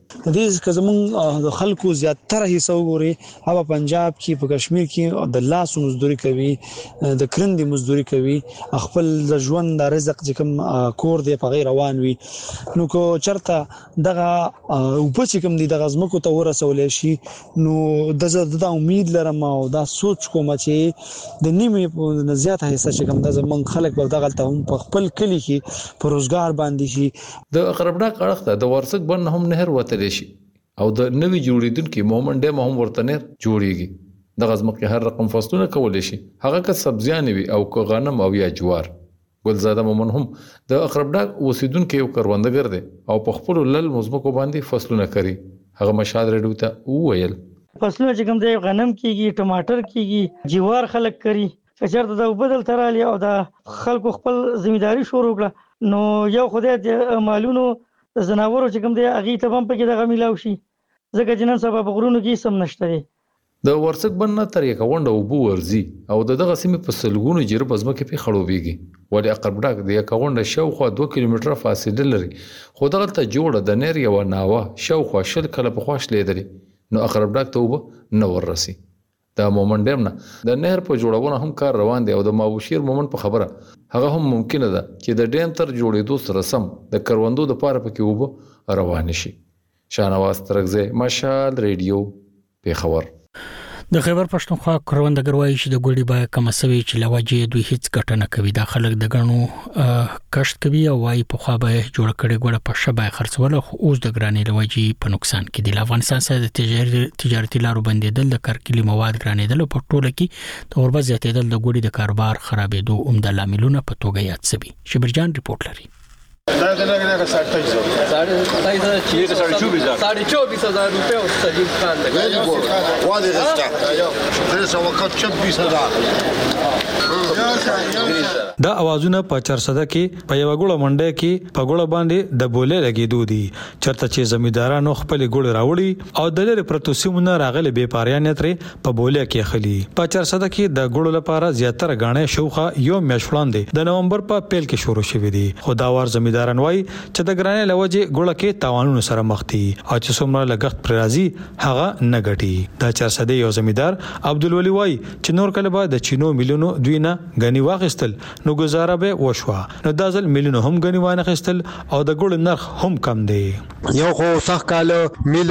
دې که زمونږ د خلکو زیاتره حصہ وګوري هغه پنجاب کې په کشمیر کې د لاس مزدوري کوي د کرندې مزدوري کوي خپل د ژوند د رزق چې کوم کور دی په غیر روان وي نو کو چرته دغه او په چې کوم دي د غزمکو ته ورسولې شي نو د زړه د امید لرم او دا سوچ کوم چې د نیمه زیاته حصہ چې کوم د زمونږ خلک په دغه ته هم په خپل کلی کې په روزګار باندې شي د اقربډاک اړخ د ورسک بن هم نهر وتلی شي او د نوی جوړیدونکو مومن ډیم هم ورته نهر جوړیږي د غزمکه هر رقم فصلونه کولای شي هغه که سبزیان وي او که غنم او یا جوار ګلزاده مومن هم د اقربډاک اوسیدونکو یو کروندګر دی او په خپل لل مزمکو باندې فصلونه کوي هغه مشال رډو ته وویل فصلونه چې کوم دی غنم کیږي ټماټر کیږي جوار خلک کوي چېرته د بدل ترالی او د خلکو خپل ځمېداري شروع کړه نو یو خدای د مالونو زناورو چې کوم دی هغه ته هم پکې د غمیلاو شي ځکه چې نن سبا په غرونو کې سم نشته دی د ورسک بن نه تر یو غونډه وبو ورزي او دغه سیمه په سلګونو جره بزمکه په خړوبېږي ولې اقربډاک د یو غونډه شاوخوا دوه کیلومتره فاصله لري خو دغه ته جوړه د نیر یو ناوه شاوخوا شل کله په خوښ لیدل نو اقربډاک ته وب نه ورسي د مومن ډیم نه د نهر په جوړونه هم کار روان دی او د مابوشیر مومن په خبره هغه هم ممکنه ده چې د ډیم تر جوړېدو سره سم د کروندو د پاره پکې وب روان شي شاهنواز ترغزه مشال ریډیو پیښور د خیبر پښتونخوا کروندګر وایي چې د ګوډي بای کم سوي چې لواجه دوی هیڅ ګټه نه کوي د خلک د غنو کښت کوي او وایي په خوا به جوړ کړي ګوډه په شبای خرڅول خو اوس د ګرانې لواجه په نقصان کې دی افغانستان سره د تجارتي لارو بندیدل د کارکلي مواد ګرانېدل په ټوله کې د اوربه زیاتېدل د ګوډي د کاروبار خرابېدو عمده لاملونه په توګه یاد شوي شبرجان ریپورت لري دا دا دا دا ساڑھے چوبیس ہزار روپے اور سلیم خان لگا وادی غستا درس وقت چوبیس ہزار دا اوازونه په چارسده کې په یو غوړه منډه کې په غوړه باندې د بولې لګېدو دي چرته چې زمیدارانو خپل غوړ راوړي او د لری پرتو سیمونه راغلي به پاریان ترې په بولې کې خلی په چارسده کې د غوړ لپاره زیاتره غاڼه شوخه یو میاشت وړاندې د نومبر په پیل کې شروع شوې دي خدا ور زمیداران وای چې د ګرانې لوجه غوړه کې تاوانونو سره مخ دي او چې څومره لګښت پر راځي هغه نه ګټي دا چارسده یو زمیدار عبدالولی وای چې نور کله به د چینو ملیونو دوی نه غنی واغستل نو گزاره به وشوه نو دازل ملیونو هم غنی وانه خستل او د ګوړ نرخ هم کم دی یو خو سخ کال میل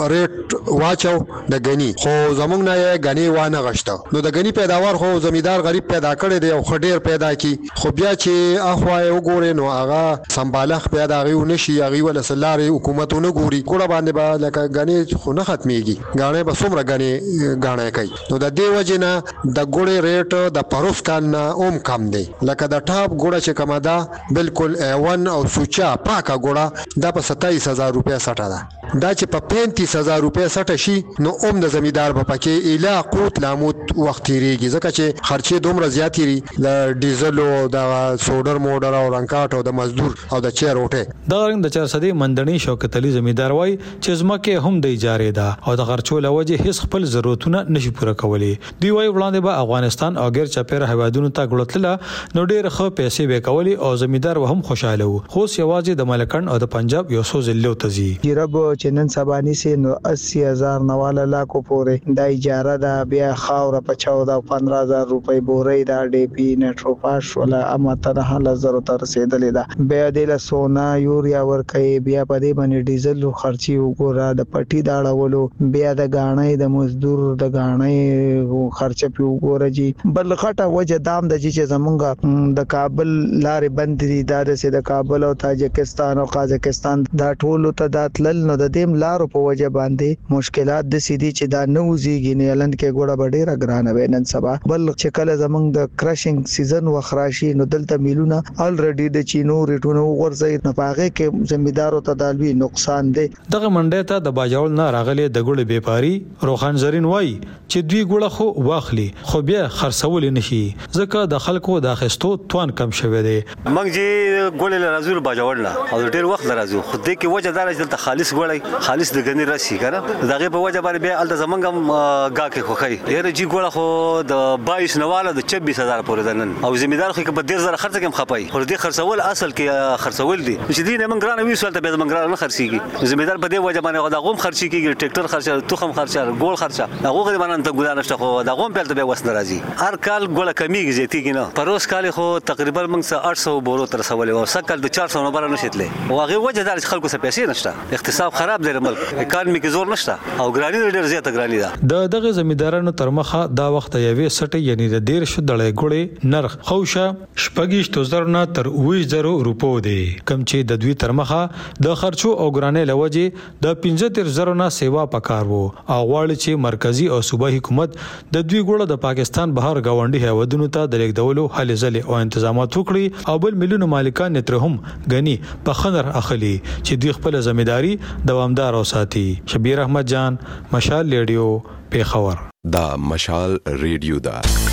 ریټ واچو د غنی خو زمونږ نه غنی وانه غشته نو د غنی پیداوار خو زمیدار غریب پیدا کړي دی او خډیر پیدا کی خو بیا چې اخوای وګوري نو هغه سمبالغ پیدا غي ونشي هغه ول سلاري حکومتونه ګوري ګوړه باندې به لکه غنی خو نه ختميږي غاڼه به څومره غنی غاڼه کوي نو د دې وجنه د ګوړې ریټ د پروف کال نه اوم کم دی لکه د ټاپ ګوړه چې کومه ده بالکل ون او سوچا پاکه ګوړه دا په ستایس هزار روپیا سټه ده دا چې په پینتیس هزار روپیا سټه شي نو اوم د زمیدار په پکې اله قوت لاموت وخت تیریږي ځکه چې خرچې دومره زیاتې دي د ډیزل او د سوډر موډر او رنکاټ او د مزدور او د چیر اوټه دا رنګ د چارسدي مندنی شوکت علي زمیدار وای چې زمکه هم د اجاره ده او د خرچول وجه هیڅ خپل ضرورتونه نشي پوره کولی دی وای وړاندې به افغانستان او غیر چاپیر هوادونو ته غړتله نو ډیر خو پیسې به کولی او زمیدار هم خوشاله وو خو سیوازي د ملکن او د پنجاب یو سو زلو تزي جرب چې نن سبا نسی نو اسی هزار نواله لاکو پورې د اجاره ده بیا خاور په چودہ پندرہ هزار روپۍ بورې دا ډي پی نټروپاش ولا امته نه هزار تر رسیدلې ده بیا د سونا یوریا ور کوي بیا په دې باندې ډیزل خرچي وګوره د پټي دا اړولو بیا د غاڼې د مزدور د غاڼې خرچه پی وګوره جی بل خټه وجه دام د چې زمونږ د کابل لارې بند دي دا د کابل او تاجکستان او قازقستان دا ټول ته داتل نو د دې لارو په وجه باندې مشکلات د سيدي چې دا نوځيږي نه لند کې ګوړه بډېره ګرانه وینن سبا بل چې کله زمونږ د کراشینګ سیزن وخراشي نو دلته میلونه الریډي د چینو ریټونو ورځي نه پاغه کې زمیدارو ته دالوي نقصان دی دغه منډه ته د باجوړ نه راغلي د ګوړې بیپاري روخان زرین وای چې دوی ګوړه خو واخلي خو بیا خرڅول نشي ځکه د خلکو د اخستو توان کم شوی دی موږ چې ګوړې لرازو باجوړ لا او ډېر وخت لرازو خو دې کې وجه دار چې خالص ګوړه خوخای خالص د غنی راشي کنه دغه په وجه باندې بیا ال زمنګ گا کې خوخای یره جی ګوله خو د بایس نواله د چوبیس هزار پورې دنن او زمیدار خو په ډیر زره خرڅ کوم خپای خو دې خرڅول اصل کې خرڅول دي چې دې نه منګرانه وی سوال ته به منګرانه نه خرڅيږي زمیدار په دې وجه باندې دا غوم خرڅي کیږي ټریکټر خرڅه تخم خرڅه ګول خرڅه هغه غوړي باندې ته ګولانه شته خو دا غوم په ته به وسنه راځي هر کال ګوله کمیږي زیاتیږي نه پروس کال خو تقریبا موږ آठ سو بورو تر سوال او سکل د چار سو نه بار نه شتلې او هغه وجه دار خلکو څخه پیسې نشته اقتصاد خراب دی ملک اکانومي کې زور نشته او ګرانی ډېر زیاته ګرانی ده د دغه زمیدارانو تر مخه دا وخت یوې سټي یعنی د ډیر شو دړې ګړې نرخ خوشه شپږیش توزر نه تر اوه زره روپو دی کم چې د دوی تر مخه د خرچو او ګرانې لوجه د پنځه زره نه سیوا پکار وو او غواړي چې مرکزی او صوبایي حکومت د دوی ګړه د پاکستان بهر غونډي هیوادونو ته د لیکدولو هلې ځلې او تنظیمات وکړي او بل ملیونو مالکان نتر هم غني په خنر اخلي چې دوی خپل ځمېداري دوامدار اوساتي شبیر احمد جان مشال ریډیو پیښور دا مشال ریډیو دا